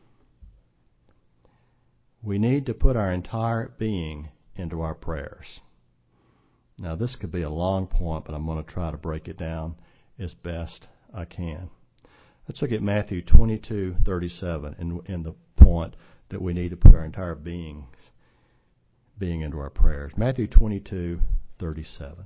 we need to put our entire being into our prayers. Now, this could be a long point, but I'm going to try to break it down as best I can. Let's look at Matthew twenty-two thirty-seven and, and the point that we need to put our entire being, being into our prayers. Matthew twenty-two thirty-seven.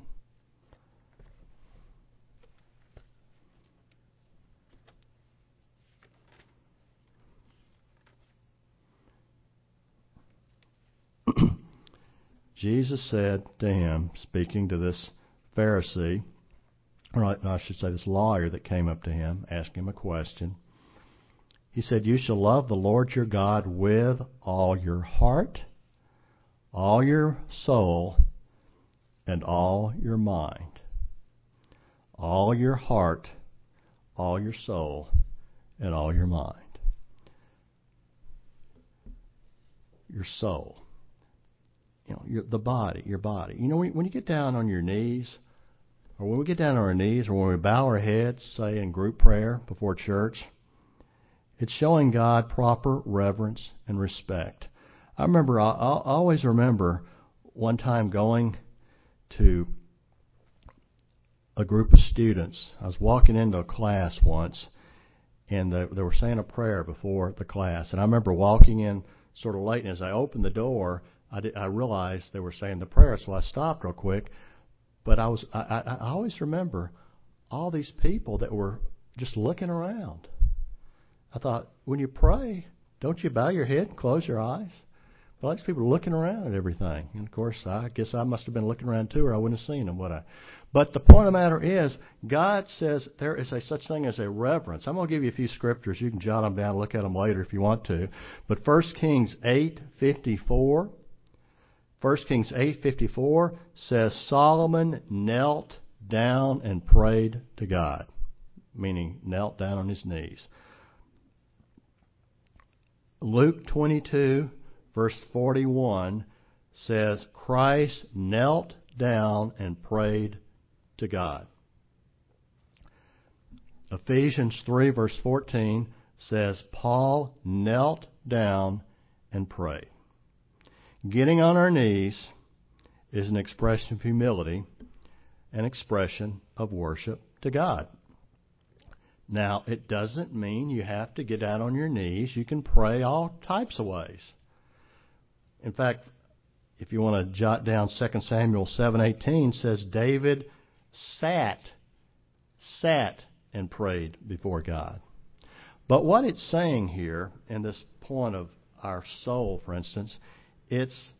Jesus said to him, speaking to this Pharisee, or I should say this lawyer that came up to him, asking him a question. He said, "You shall love the Lord your God with all your heart, all your soul, and all your mind." All your heart, all your soul, and all your mind. Your soul. You know, your, the body, your body. You know, when, when you get down on your knees, or when we get down on our knees, or when we bow our heads, say in group prayer before church, it's showing God proper reverence and respect. I remember, I, I always remember one time going to a group of students. I was walking into a class once, and they, they were saying a prayer before the class. And I remember walking in sort of late, and as I opened the door, I, did, I realized they were saying the prayer, so I stopped real quick. But I was I, I, I always remember all these people that were just looking around. I thought, when you pray, don't you bow your head and close your eyes? But all these people are looking around at everything. And, of course, I guess I must have been looking around, too, or I wouldn't have seen them, would I? But the point of the matter is, God says there is a such thing as a reverence. I'm going to give you a few scriptures. You can jot them down and look at them later if you want to. But First Kings eight fifty-four, First Kings eight fifty-four says Solomon knelt down and prayed to God, meaning knelt down on his knees. Luke twenty-two, verse forty-one says Christ knelt down and prayed to God. Ephesians three, verse fourteen says Paul knelt down and prayed. Getting on our knees is an expression of humility, an expression of worship to God. Now, it doesn't mean you have to get down on your knees. You can pray all types of ways. In fact, if you want to jot down Second Samuel seven eighteen, says David sat, sat and prayed before God. But what it's saying here, in this point of our soul, for instance, it's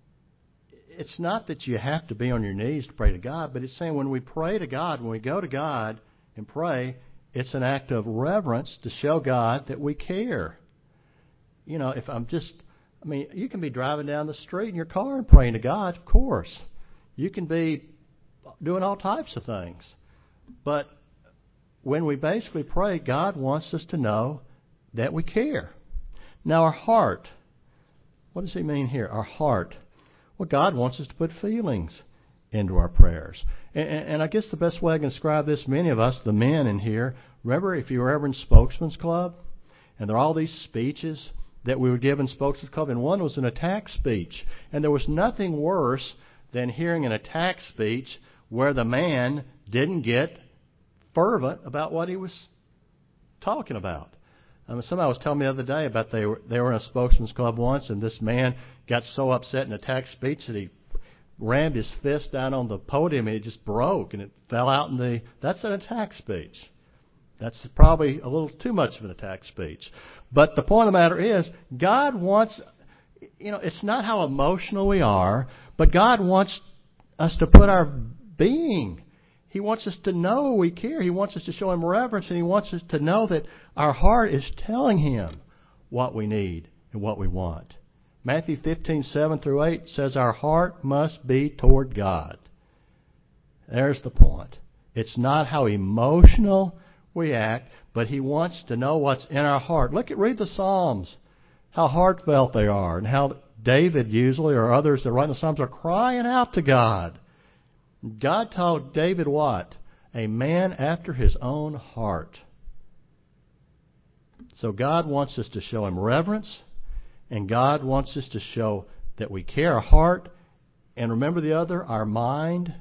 it's not that you have to be on your knees to pray to God, but it's saying when we pray to God, when we go to God and pray, it's an act of reverence to show God that we care. You know, if I'm just, I mean, you can be driving down the street in your car and praying to God, of course. You can be doing all types of things. But when we basically pray, God wants us to know that we care. Now, our heart, what does he mean here? Our heart. Well, God wants us to put feelings into our prayers. And, and I guess the best way I can describe this, many of us, the men in here, remember if you were ever in Spokesman's Club, and there are all these speeches that we would give in Spokesman's Club, and one was an attack speech. And there was nothing worse than hearing an attack speech where the man didn't get fervent about what he was talking about. I mean, somebody was telling me the other day about they were they were in a Spokesman's Club once, and this man got so upset in an attack speech that he rammed his fist down on the podium and it just broke and it fell out in the. That's an attack speech. That's probably a little too much of an attack speech. But the point of the matter is, God wants, you know, it's not how emotional we are, but God wants us to put our being. He wants us to know we care. He wants us to show Him reverence, and He wants us to know that our heart is telling Him what we need and what we want. Matthew fifteen, seven through eight says our heart must be toward God. There's the point. It's not how emotional we act, but He wants to know what's in our heart. Look at, read the Psalms, how heartfelt they are, and how David usually, or others that write the Psalms, are crying out to God. God told David what? A man after His own heart. So God wants us to show Him reverence, and God wants us to show that we care, our heart, and remember the other, our mind.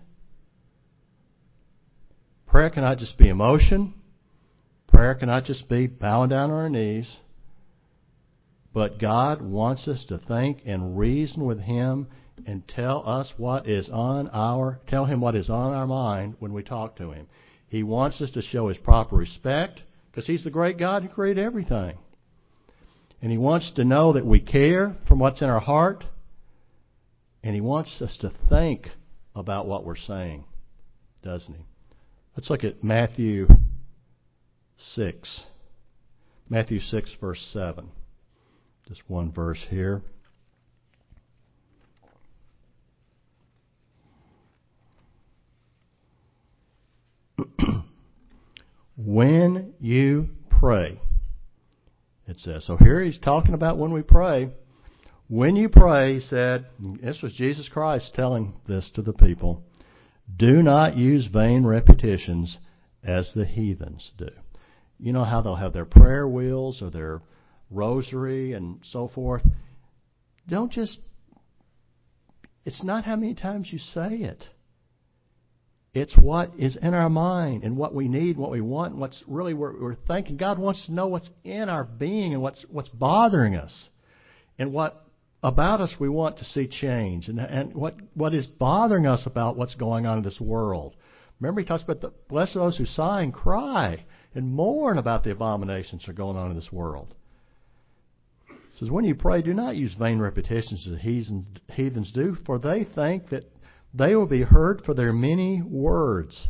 Prayer cannot just be emotion. Prayer cannot just be bowing down on our knees. But God wants us to think and reason with Him and tell us what is on our, tell him what is on our mind when we talk to him. He wants us to show his proper respect because he's the great God who created everything. And he wants to know that we care from what's in our heart. And he wants us to think about what we're saying, doesn't he? Let's look at Matthew six. Matthew six, verse seven. Just one verse here. When you pray, it says. So here he's talking about when we pray. When you pray, he said, this was Jesus Christ telling this to the people, do not use vain repetitions as the heathens do. You know how they'll have their prayer wheels or their rosary and so forth. Don't just, it's not how many times you say it. It's what is in our mind and what we need, what we want, and what's really we're, we're thinking. God wants to know what's in our being and what's what's bothering us, and what about us we want to see change, and and what what is bothering us about what's going on in this world. Remember, he talks about the blessed are those who sigh and cry and mourn about the abominations that are going on in this world. He says, when you pray, do not use vain repetitions as heathens, heathens do, for they think that they will be heard for their many words.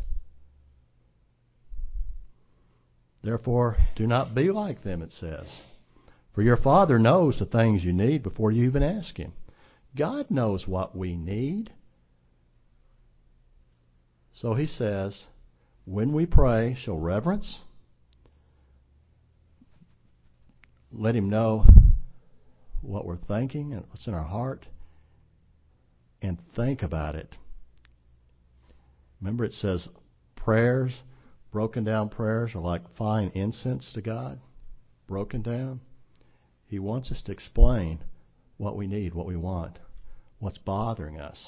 Therefore, do not be like them, it says. For your Father knows the things you need before you even ask Him. God knows what we need. So He says, when we pray, show reverence. Let Him know what we're thinking and what's in our heart. And think about it. Remember, it says prayers, broken down prayers, are like fine incense to God. Broken down. He wants us to explain what we need, what we want, what's bothering us.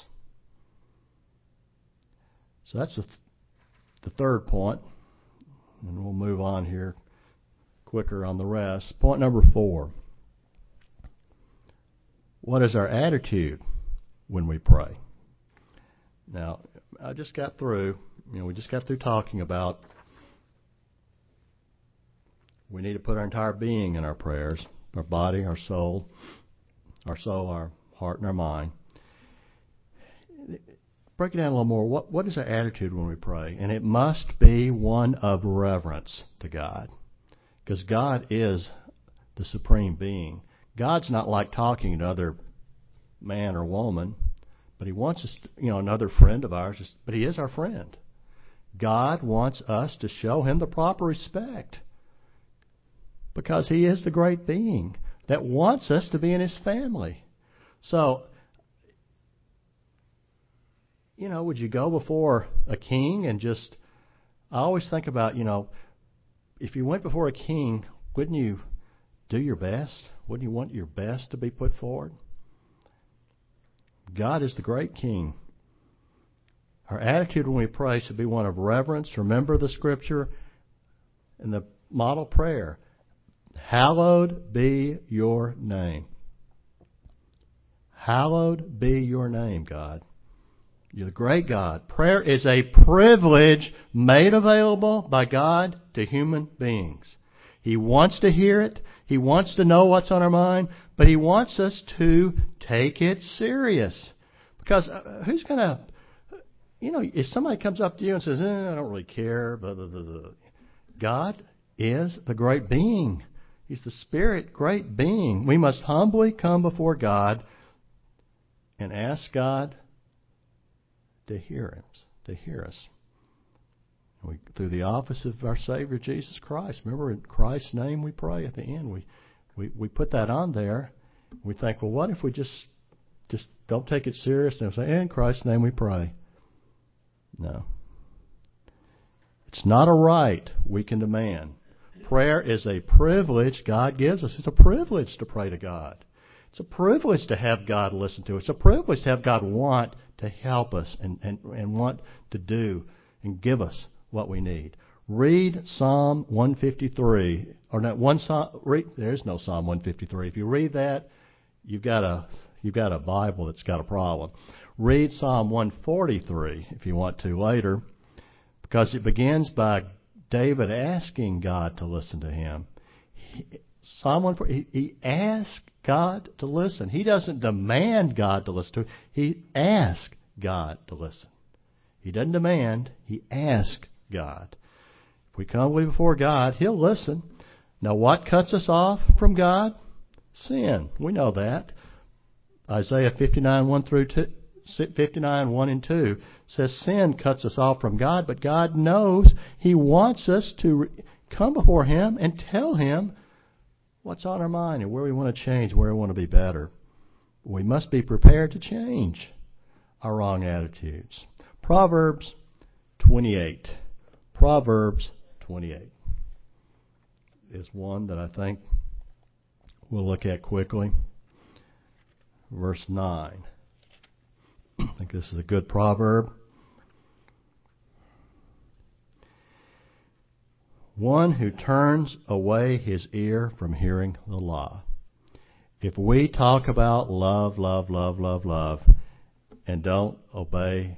So that's the, th- the third point. And we'll move on here quicker on the rest. Point number four. What is our attitude when we pray? Now, I just got through, you know, we just got through talking about we need to put our entire being in our prayers, our body, our soul, our soul, our heart, and our mind. Break it down a little more. What what is our attitude when we pray? And it must be one of reverence to God, because God is the supreme being. God's not like talking to other man or woman, but He wants us, to, you know, another friend of ours, but He is our friend. God wants us to show Him the proper respect because He is the great being that wants us to be in His family. So, you know, would you go before a king and just, I always think about, you know, if you went before a king, wouldn't you do your best? Wouldn't you want your best to be put forward? God is the great King. Our attitude when we pray should be one of reverence. Remember the scripture in the model prayer. Hallowed be your name. Hallowed be your name, God. You're the great God. Prayer is a privilege made available by God to human beings. He wants to hear it. He wants to know what's on our mind, but He wants us to take it serious. Because who's going to, you know, if somebody comes up to you and says, eh, I don't really care, blah, blah, blah, blah. God is the great being. He's the Spirit, great being. We must humbly come before God and ask God to hear Him, to hear us. We, through the office of our Savior, Jesus Christ. Remember, in Christ's name we pray at the end. We, we, we put that on there. We think, well, what if we just just don't take it serious and say, in Christ's name we pray? No. It's not a right we can demand. Prayer is a privilege God gives us. It's a privilege to pray to God. It's a privilege to have God listen to us. It's a privilege to have God want to help us and, and, and want to do and give us what we need. Read Psalm one fifty-three, or not one Psalm. Read, there's no Psalm one fifty-three. If you read that, you've got a you've got a Bible that's got a problem. Read Psalm one forty-three if you want to later, because it begins by David asking God to listen to him. He, Psalm one forty, he, he asked God to listen. He doesn't demand God to listen to him. He asks God to listen. He doesn't demand. He asks God. If we come before God, He'll listen. Now, what cuts us off from God? Sin. We know that. Isaiah fifty-nine, one through two, fifty-nine, one and two says sin cuts us off from God, but God knows He wants us to come before Him and tell Him what's on our mind and where we want to change, where we want to be better. We must be prepared to change our wrong attitudes. Proverbs twenty-eight. Proverbs twenty-eight is one that I think we'll look at quickly. Verse nine. I think this is a good proverb. One who turns away his ear from hearing the law. If we talk about love, love, love, love, love, and don't obey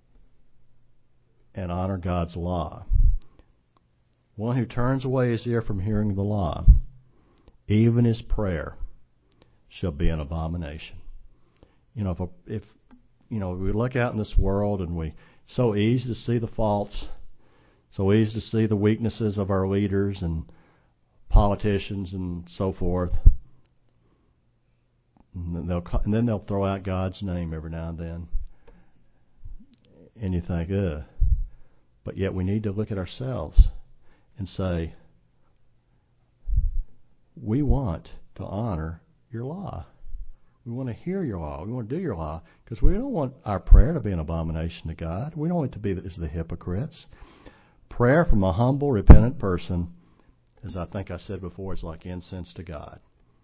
and honor God's law, one who turns away his ear from hearing the law, even his prayer shall be an abomination. You know, if, if you know, we look out in this world and we, it's so easy to see the faults, so easy to see the weaknesses of our leaders and politicians and so forth. And then they'll, and then they'll throw out God's name every now and then. And you think, ugh. But yet we need to look at ourselves and say, we want to honor your law. We want to hear your law. We want to do your law because we don't want our prayer to be an abomination to God. We don't want it to be as the hypocrites. Prayer from a humble, repentant person, as I think I said before, is like incense to God.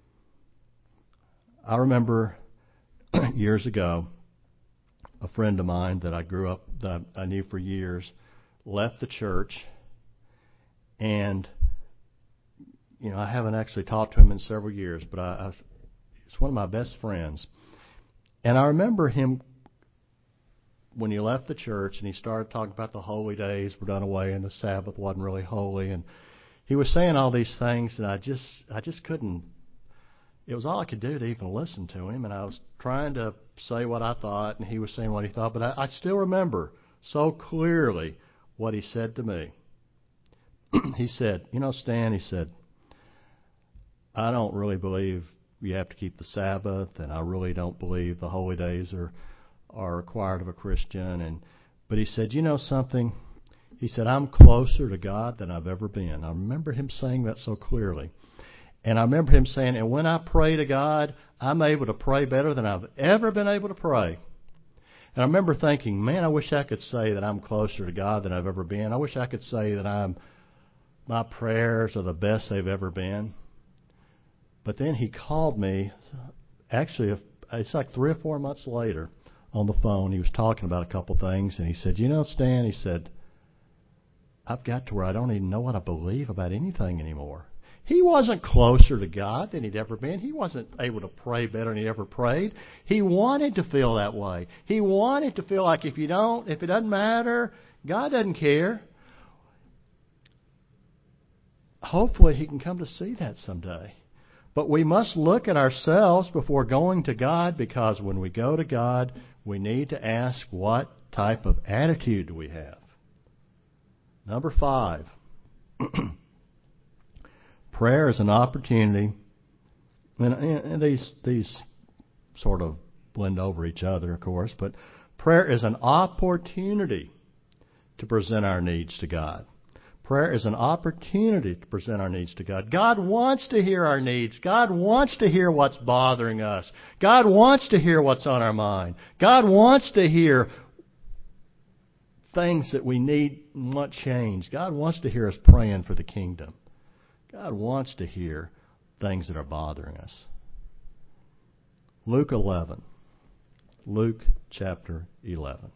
I remember years ago, a friend of mine that I grew up, that I knew for years, left the church, and you know I haven't actually talked to him in several years, but I, I he's one of my best friends. And I remember him when he left the church and he started talking about the holy days were done away and the Sabbath wasn't really holy, and he was saying all these things, and I just I just couldn't. It was all I could do to even listen to him, and I was trying to say what I thought, and he was saying what he thought, but I, I still remember so clearly what he said to me. He said, you know, Stan, he said, I don't really believe you have to keep the Sabbath, and I really don't believe the holy days are are required of a Christian. And but he said, you know something? He said, I'm closer to God than I've ever been. I remember him saying that so clearly. And I remember him saying, and when I pray to God, I'm able to pray better than I've ever been able to pray. And I remember thinking, man, I wish I could say that I'm closer to God than I've ever been. I wish I could say that I'm my prayers are the best they've ever been. But then he called me, actually, it's like three or four months later, on the phone. He was talking about a couple things, and he said, you know, Stan, he said, I've got to where I don't even know what I believe about anything anymore. He wasn't closer to God than he'd ever been. He wasn't able to pray better than he ever prayed. He wanted to feel that way. He wanted to feel like if you don't, if it doesn't matter, God doesn't care. Hopefully he can come to see that someday. But we must look at ourselves before going to God, because when we go to God, we need to ask, what type of attitude do we have? Number five. Prayer is an opportunity, and, and these these sort of blend over each other, of course, but prayer is an opportunity to present our needs to God. Prayer is an opportunity to present our needs to God. God wants to hear our needs. God wants to hear what's bothering us. God wants to hear what's on our mind. God wants to hear things that we need and want change. God wants to hear us praying for the kingdom. God wants to hear things that are bothering us. Luke eleven. Luke chapter eleven.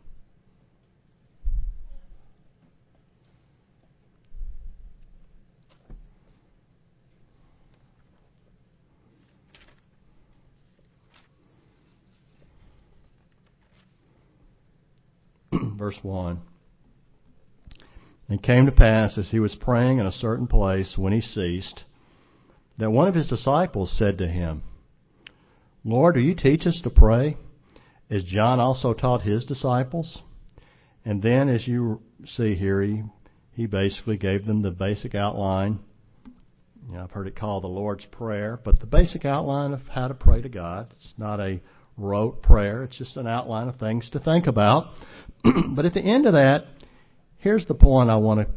verse one. And it came to pass, as he was praying in a certain place, when he ceased, that one of his disciples said to him, Lord, do you teach us to pray, as John also taught his disciples? And then, as you see here, he, he basically gave them the basic outline. You know, I've heard it called the Lord's Prayer, but the basic outline of how to pray to God. It's not a rote prayer. It's just an outline of things to think about. But at the end of that, here's the point I want to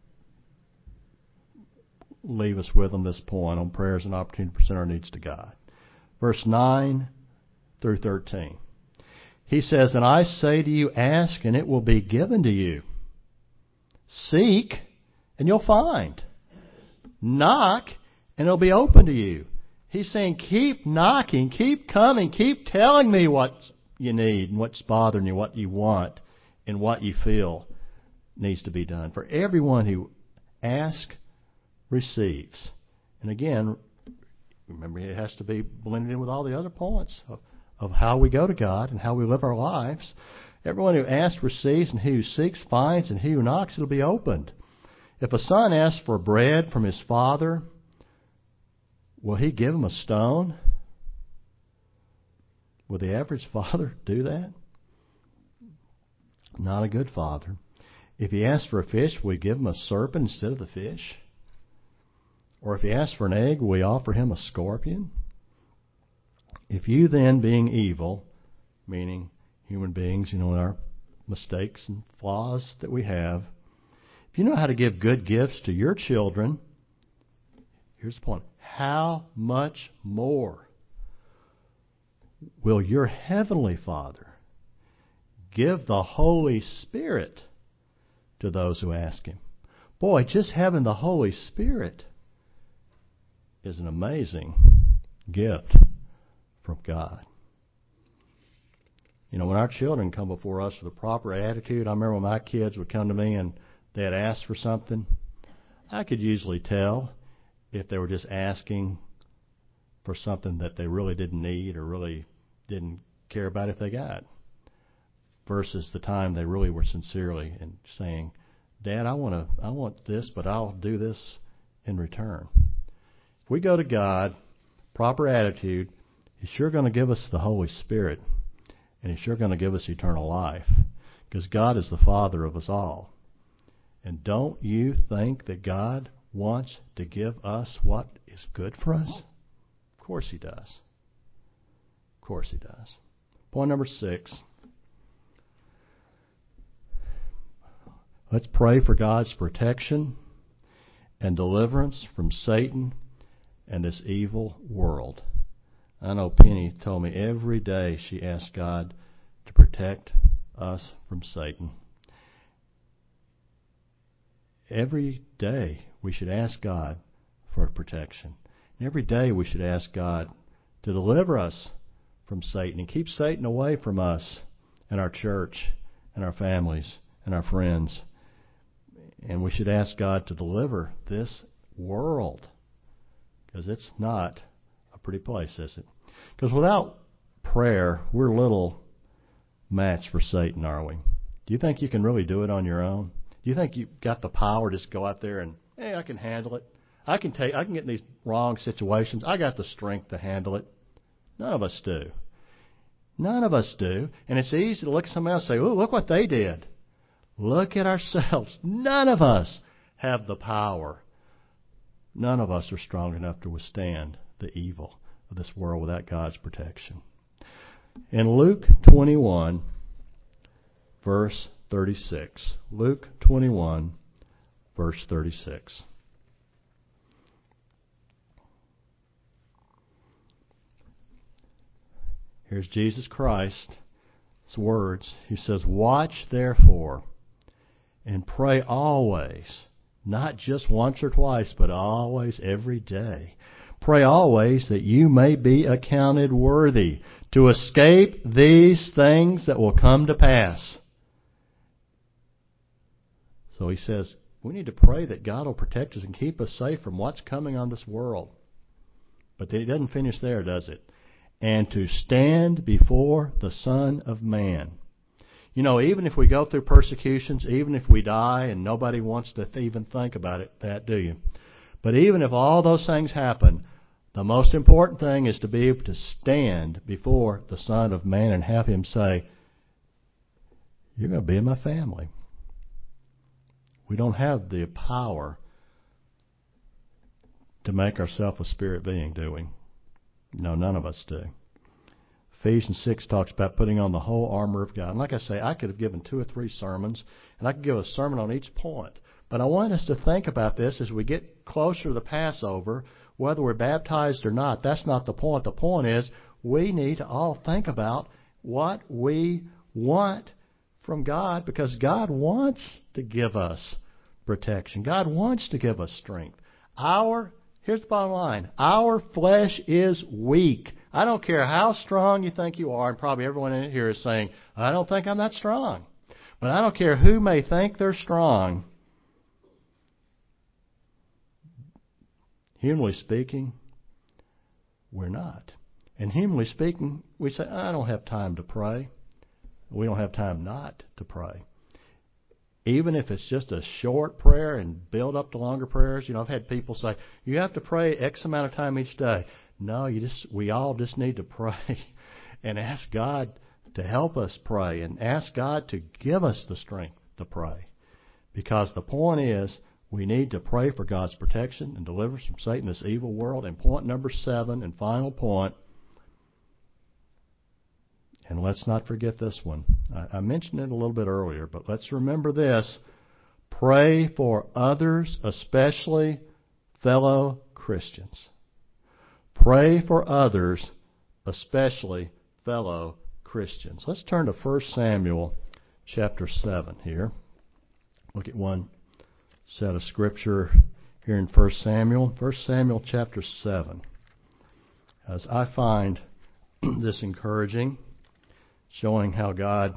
leave us with on this point, on prayer as an opportunity to present our needs to God. Verse nine through thirteen. He says, And I say to you, ask, and it will be given to you. Seek, and you'll find. Knock, and it'll be open to you. He's saying, keep knocking, keep coming, keep telling me what you need and what's bothering you, what you want, and what you feel needs to be done. For everyone who asks, receives. And again, remember, it has to be blended in with all the other points of, of how we go to God and how we live our lives. Everyone who asks receives, and he who seeks finds, and he who knocks it'll be opened. If a son asks for bread from his father, will he give him a stone? Will the average father do that? Not a good father. If he asks for a fish, will we give him a serpent instead of the fish? Or if he asks for an egg, will we offer him a scorpion? If you then, being evil, meaning human beings, you know, our mistakes and flaws that we have, if you know how to give good gifts to your children, here's the point, how much more will your heavenly Father give the Holy Spirit to those who ask Him? Boy, just having the Holy Spirit is an amazing gift from God. You know, when our children come before us with a proper attitude, I remember when my kids would come to me and they'd ask for something, I could usually tell if they were just asking for something that they really didn't need or really didn't care about if they got, versus the time they really were sincerely and saying, Dad, I want to, I want this, but I'll do this in return. If we go to God, proper attitude, He's sure going to give us the Holy Spirit, and He's sure going to give us eternal life, because God is the Father of us all. And don't you think that God wants to give us what is good for us? Of course He does. Of course He does. Point number six. Let's pray for God's protection and deliverance from Satan and this evil world. I know Penny told me every day she asked God to protect us from Satan. Every day we should ask God for protection. And every day we should ask God to deliver us from Satan and keep Satan away from us and our church and our families and our friends. And we should ask God to deliver this world, because it's not a pretty place, is it? Because without prayer, we're little match for Satan, are we? Do you think you can really do it on your own? Do you think you've got the power to just go out there and, hey, I can handle it. I can take, I can get in these wrong situations. I got the strength to handle it. None of us do. None of us do. And it's easy to look at someone else and say, oh, look what they did. Look at ourselves. None of us have the power. None of us are strong enough to withstand the evil of this world without God's protection. In Luke twenty-one, verse thirty-six. Luke twenty-one, verse thirty-six. Here's Jesus Christ's words. He says, watch therefore and pray always, not just once or twice, but always, every day. Pray always that you may be accounted worthy to escape these things that will come to pass. So he says, we need to pray that God will protect us and keep us safe from what's coming on this world. But it doesn't finish there, does it? And to stand before the Son of Man. You know, even if we go through persecutions, even if we die, and nobody wants to th- even think about it, that, do you? But even if all those things happen, the most important thing is to be able to stand before the Son of Man and have Him say, you're going to be in my family. We don't have the power to make ourselves a spirit being, do we? No, none of us do. Ephesians six talks about putting on the whole armor of God. And like I say, I could have given two or three sermons, and I could give a sermon on each point. But I want us to think about this as we get closer to the Passover, whether we're baptized or not. That's not the point. The point is we need to all think about what we want from God, because God wants to give us protection. God wants to give us strength. Our Here's the bottom line. Our flesh is weak. I don't care how strong you think you are, and probably everyone in here is saying, I don't think I'm that strong. But I don't care who may think they're strong. Humanly speaking, we're not. And humanly speaking, we say, I don't have time to pray. We don't have time not to pray. Even if it's just a short prayer and build up to longer prayers. You know, I've had people say, you have to pray X amount of time each day. No, you just we all just need to pray and ask God to help us pray and ask God to give us the strength to pray. Because the point is, we need to pray for God's protection and deliverance from Satan, this evil world. And point number seven, and final point, and let's not forget this one. I, I mentioned it a little bit earlier, but let's remember this. Pray for others, especially fellow Christians. Pray for others, especially fellow Christians. Let's turn to First Samuel chapter seven here. Look at one set of scripture here in First Samuel. First Samuel chapter seven. As I find this encouraging, showing how God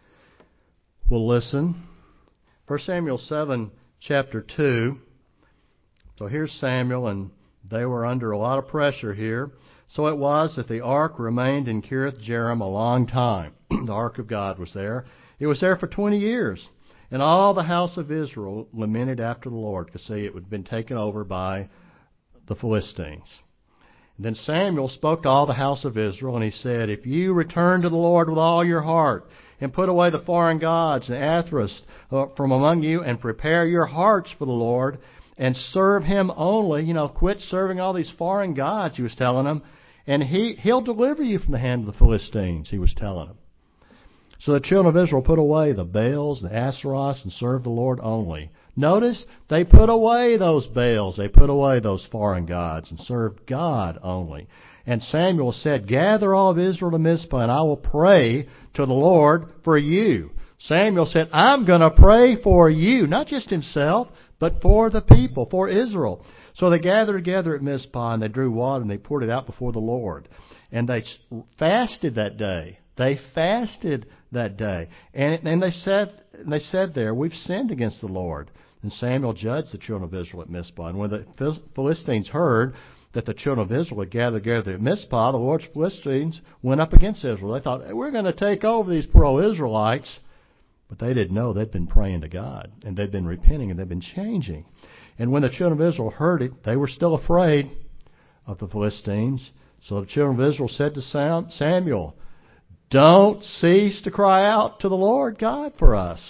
will listen. First Samuel seven, chapter two. So here's Samuel, and they were under a lot of pressure here. So it was that the ark remained in Kiriath Jearim a long time. The ark of God was there. It was there for twenty years. And all the house of Israel lamented after the Lord, because see, it had been taken over by the Philistines. And then Samuel spoke to all the house of Israel, and he said, if you return to the Lord with all your heart, and put away the foreign gods and Atherists from among you, and prepare your hearts for the Lord, and serve Him only, you know, quit serving all these foreign gods, he was telling them, and he, He'll deliver you from the hand of the Philistines, he was telling them. So the children of Israel put away the Baals, the Asheroths, and served the Lord only. Notice, they put away those Baals, they put away those foreign gods, and served God only. And Samuel said, gather all of Israel to Mizpah, and I will pray to the Lord for you. Samuel said, I'm going to pray for you, not just himself, but for the people, for Israel. So they gathered together at Mizpah, and they drew water, and they poured it out before the Lord. And they fasted that day. They fasted that day. And, and they said they said there, we've sinned against the Lord. And Samuel judged the children of Israel at Mizpah. And when the Philistines heard that the children of Israel had gathered together at Mizpah, the Lord's Philistines went up against Israel. They thought, hey, we're going to take over these pro-Israelites. But they didn't know they'd been praying to God. And they'd been repenting, and they'd been changing. And when the children of Israel heard it, they were still afraid of the Philistines. So the children of Israel said to Samuel, don't cease to cry out to the Lord God for us.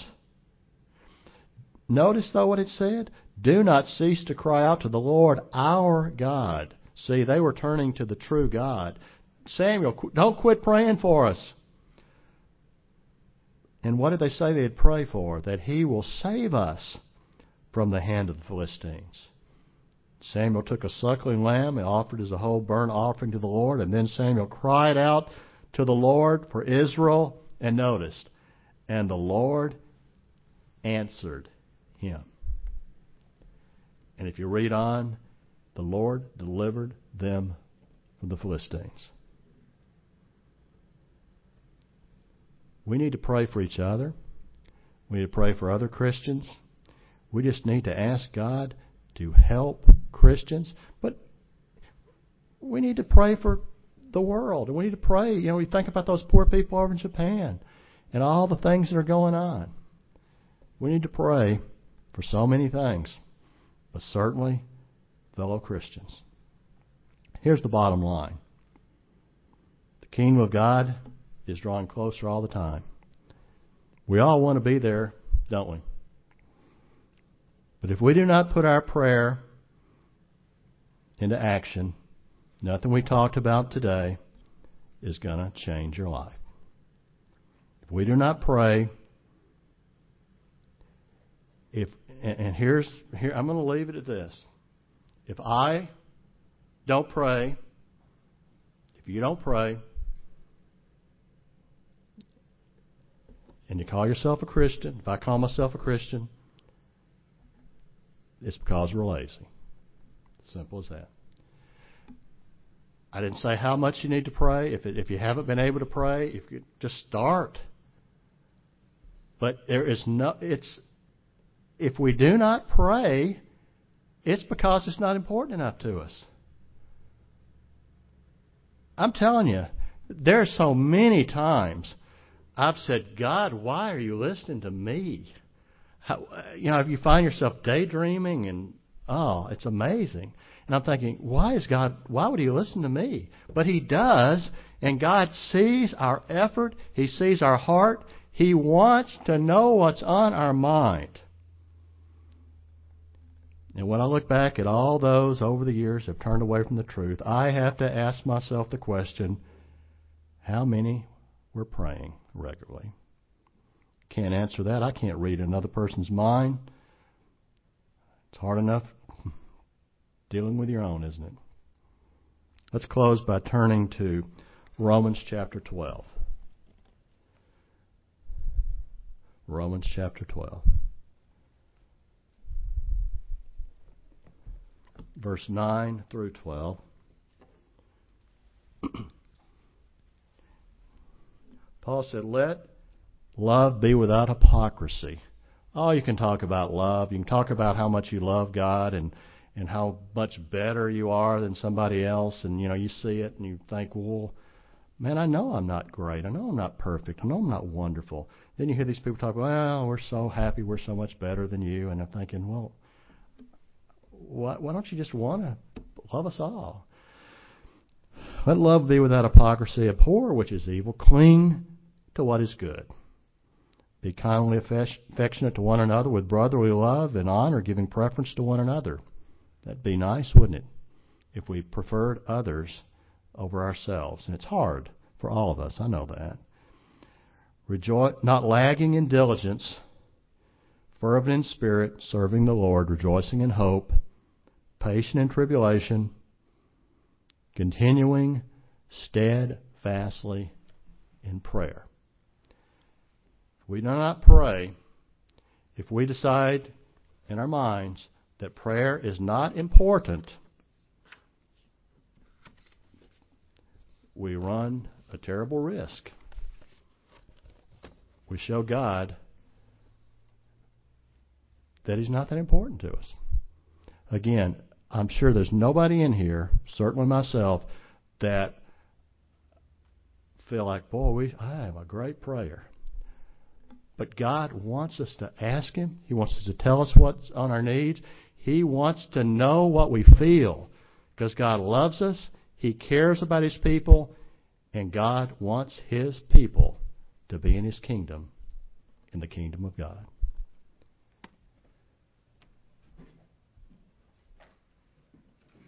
Notice, though, what it said. Do not cease to cry out to the Lord our God. See, they were turning to the true God. Samuel, don't quit praying for us. And what did they say they'd pray for? That He will save us from the hand of the Philistines. Samuel took a suckling lamb and offered as a whole burnt offering to the Lord. And then Samuel cried out to the Lord for Israel, and noticed, and the Lord answered him. And if you read on, the Lord delivered them from the Philistines. We need to pray for each other. We need to pray for other Christians. We just need to ask God to help Christians. But we need to pray for the world. And we need to pray. You know, we think about those poor people over in Japan. and all the things that are going on. We need to pray for so many things, but certainly fellow Christians. Here's the bottom line. The kingdom of God is drawing closer all the time. We all want to be there, don't we? But if we do not put our prayer into action, nothing we talked about today is going to change your life. If we do not pray, if and here's here I'm going to leave it at this. If I don't pray, if you don't pray, and you call yourself a Christian, if I call myself a Christian, it's because we're lazy. Simple as that. I didn't say how much you need to pray. If it, if you haven't been able to pray, if you just start. But there is no. It's if we do not pray, it's because it's not important enough to us. I'm telling you, there are so many times I've said, God, why are you listening to me? How, you know, if you find yourself daydreaming and, oh, it's amazing. And I'm thinking, why is God, why would He listen to me? But He does, and God sees our effort. He sees our heart. He wants to know what's on our mind. And when I look back at all those over the years who have turned away from the truth, I have to ask myself the question, how many were praying regularly? Can't answer that. I can't read another person's mind. It's hard enough dealing with your own, isn't it? Let's close by turning to Romans chapter twelve. Romans chapter twelve. Verse nine through twelve. Paul said, let love be without hypocrisy. Oh, you can talk about love. You can talk about how much you love God and, and how much better you are than somebody else. And, you know, you see it and you think, well, man, I know I'm not great. I know I'm not perfect. I know I'm not wonderful. Then you hear these people talk, well, we're so happy. We're so much better than you. And I'm thinking, well, why, why don't you just want to love us all? Let love be without hypocrisy. Abhor which is evil. Cling to what is good. Be kindly affectionate to one another with brotherly love and honor, giving preference to one another. That'd be nice, wouldn't it? If we preferred others over ourselves. And it's hard for all of us. I know that. Rejoice, not lagging in diligence, fervent in spirit, serving the Lord, rejoicing in hope, patient in tribulation, continuing steadfastly in prayer. If we do not pray, if we decide in our minds that prayer is not important, we run a terrible risk. We show God that He's not that important to us. Again, I'm sure there's nobody in here, certainly myself, that feel like, boy, we, I am a great prayer. But God wants us to ask Him. He wants us to tell us what's on our needs. He wants to know what we feel because God loves us. He cares about His people. And God wants His people to be in His kingdom, in the kingdom of God.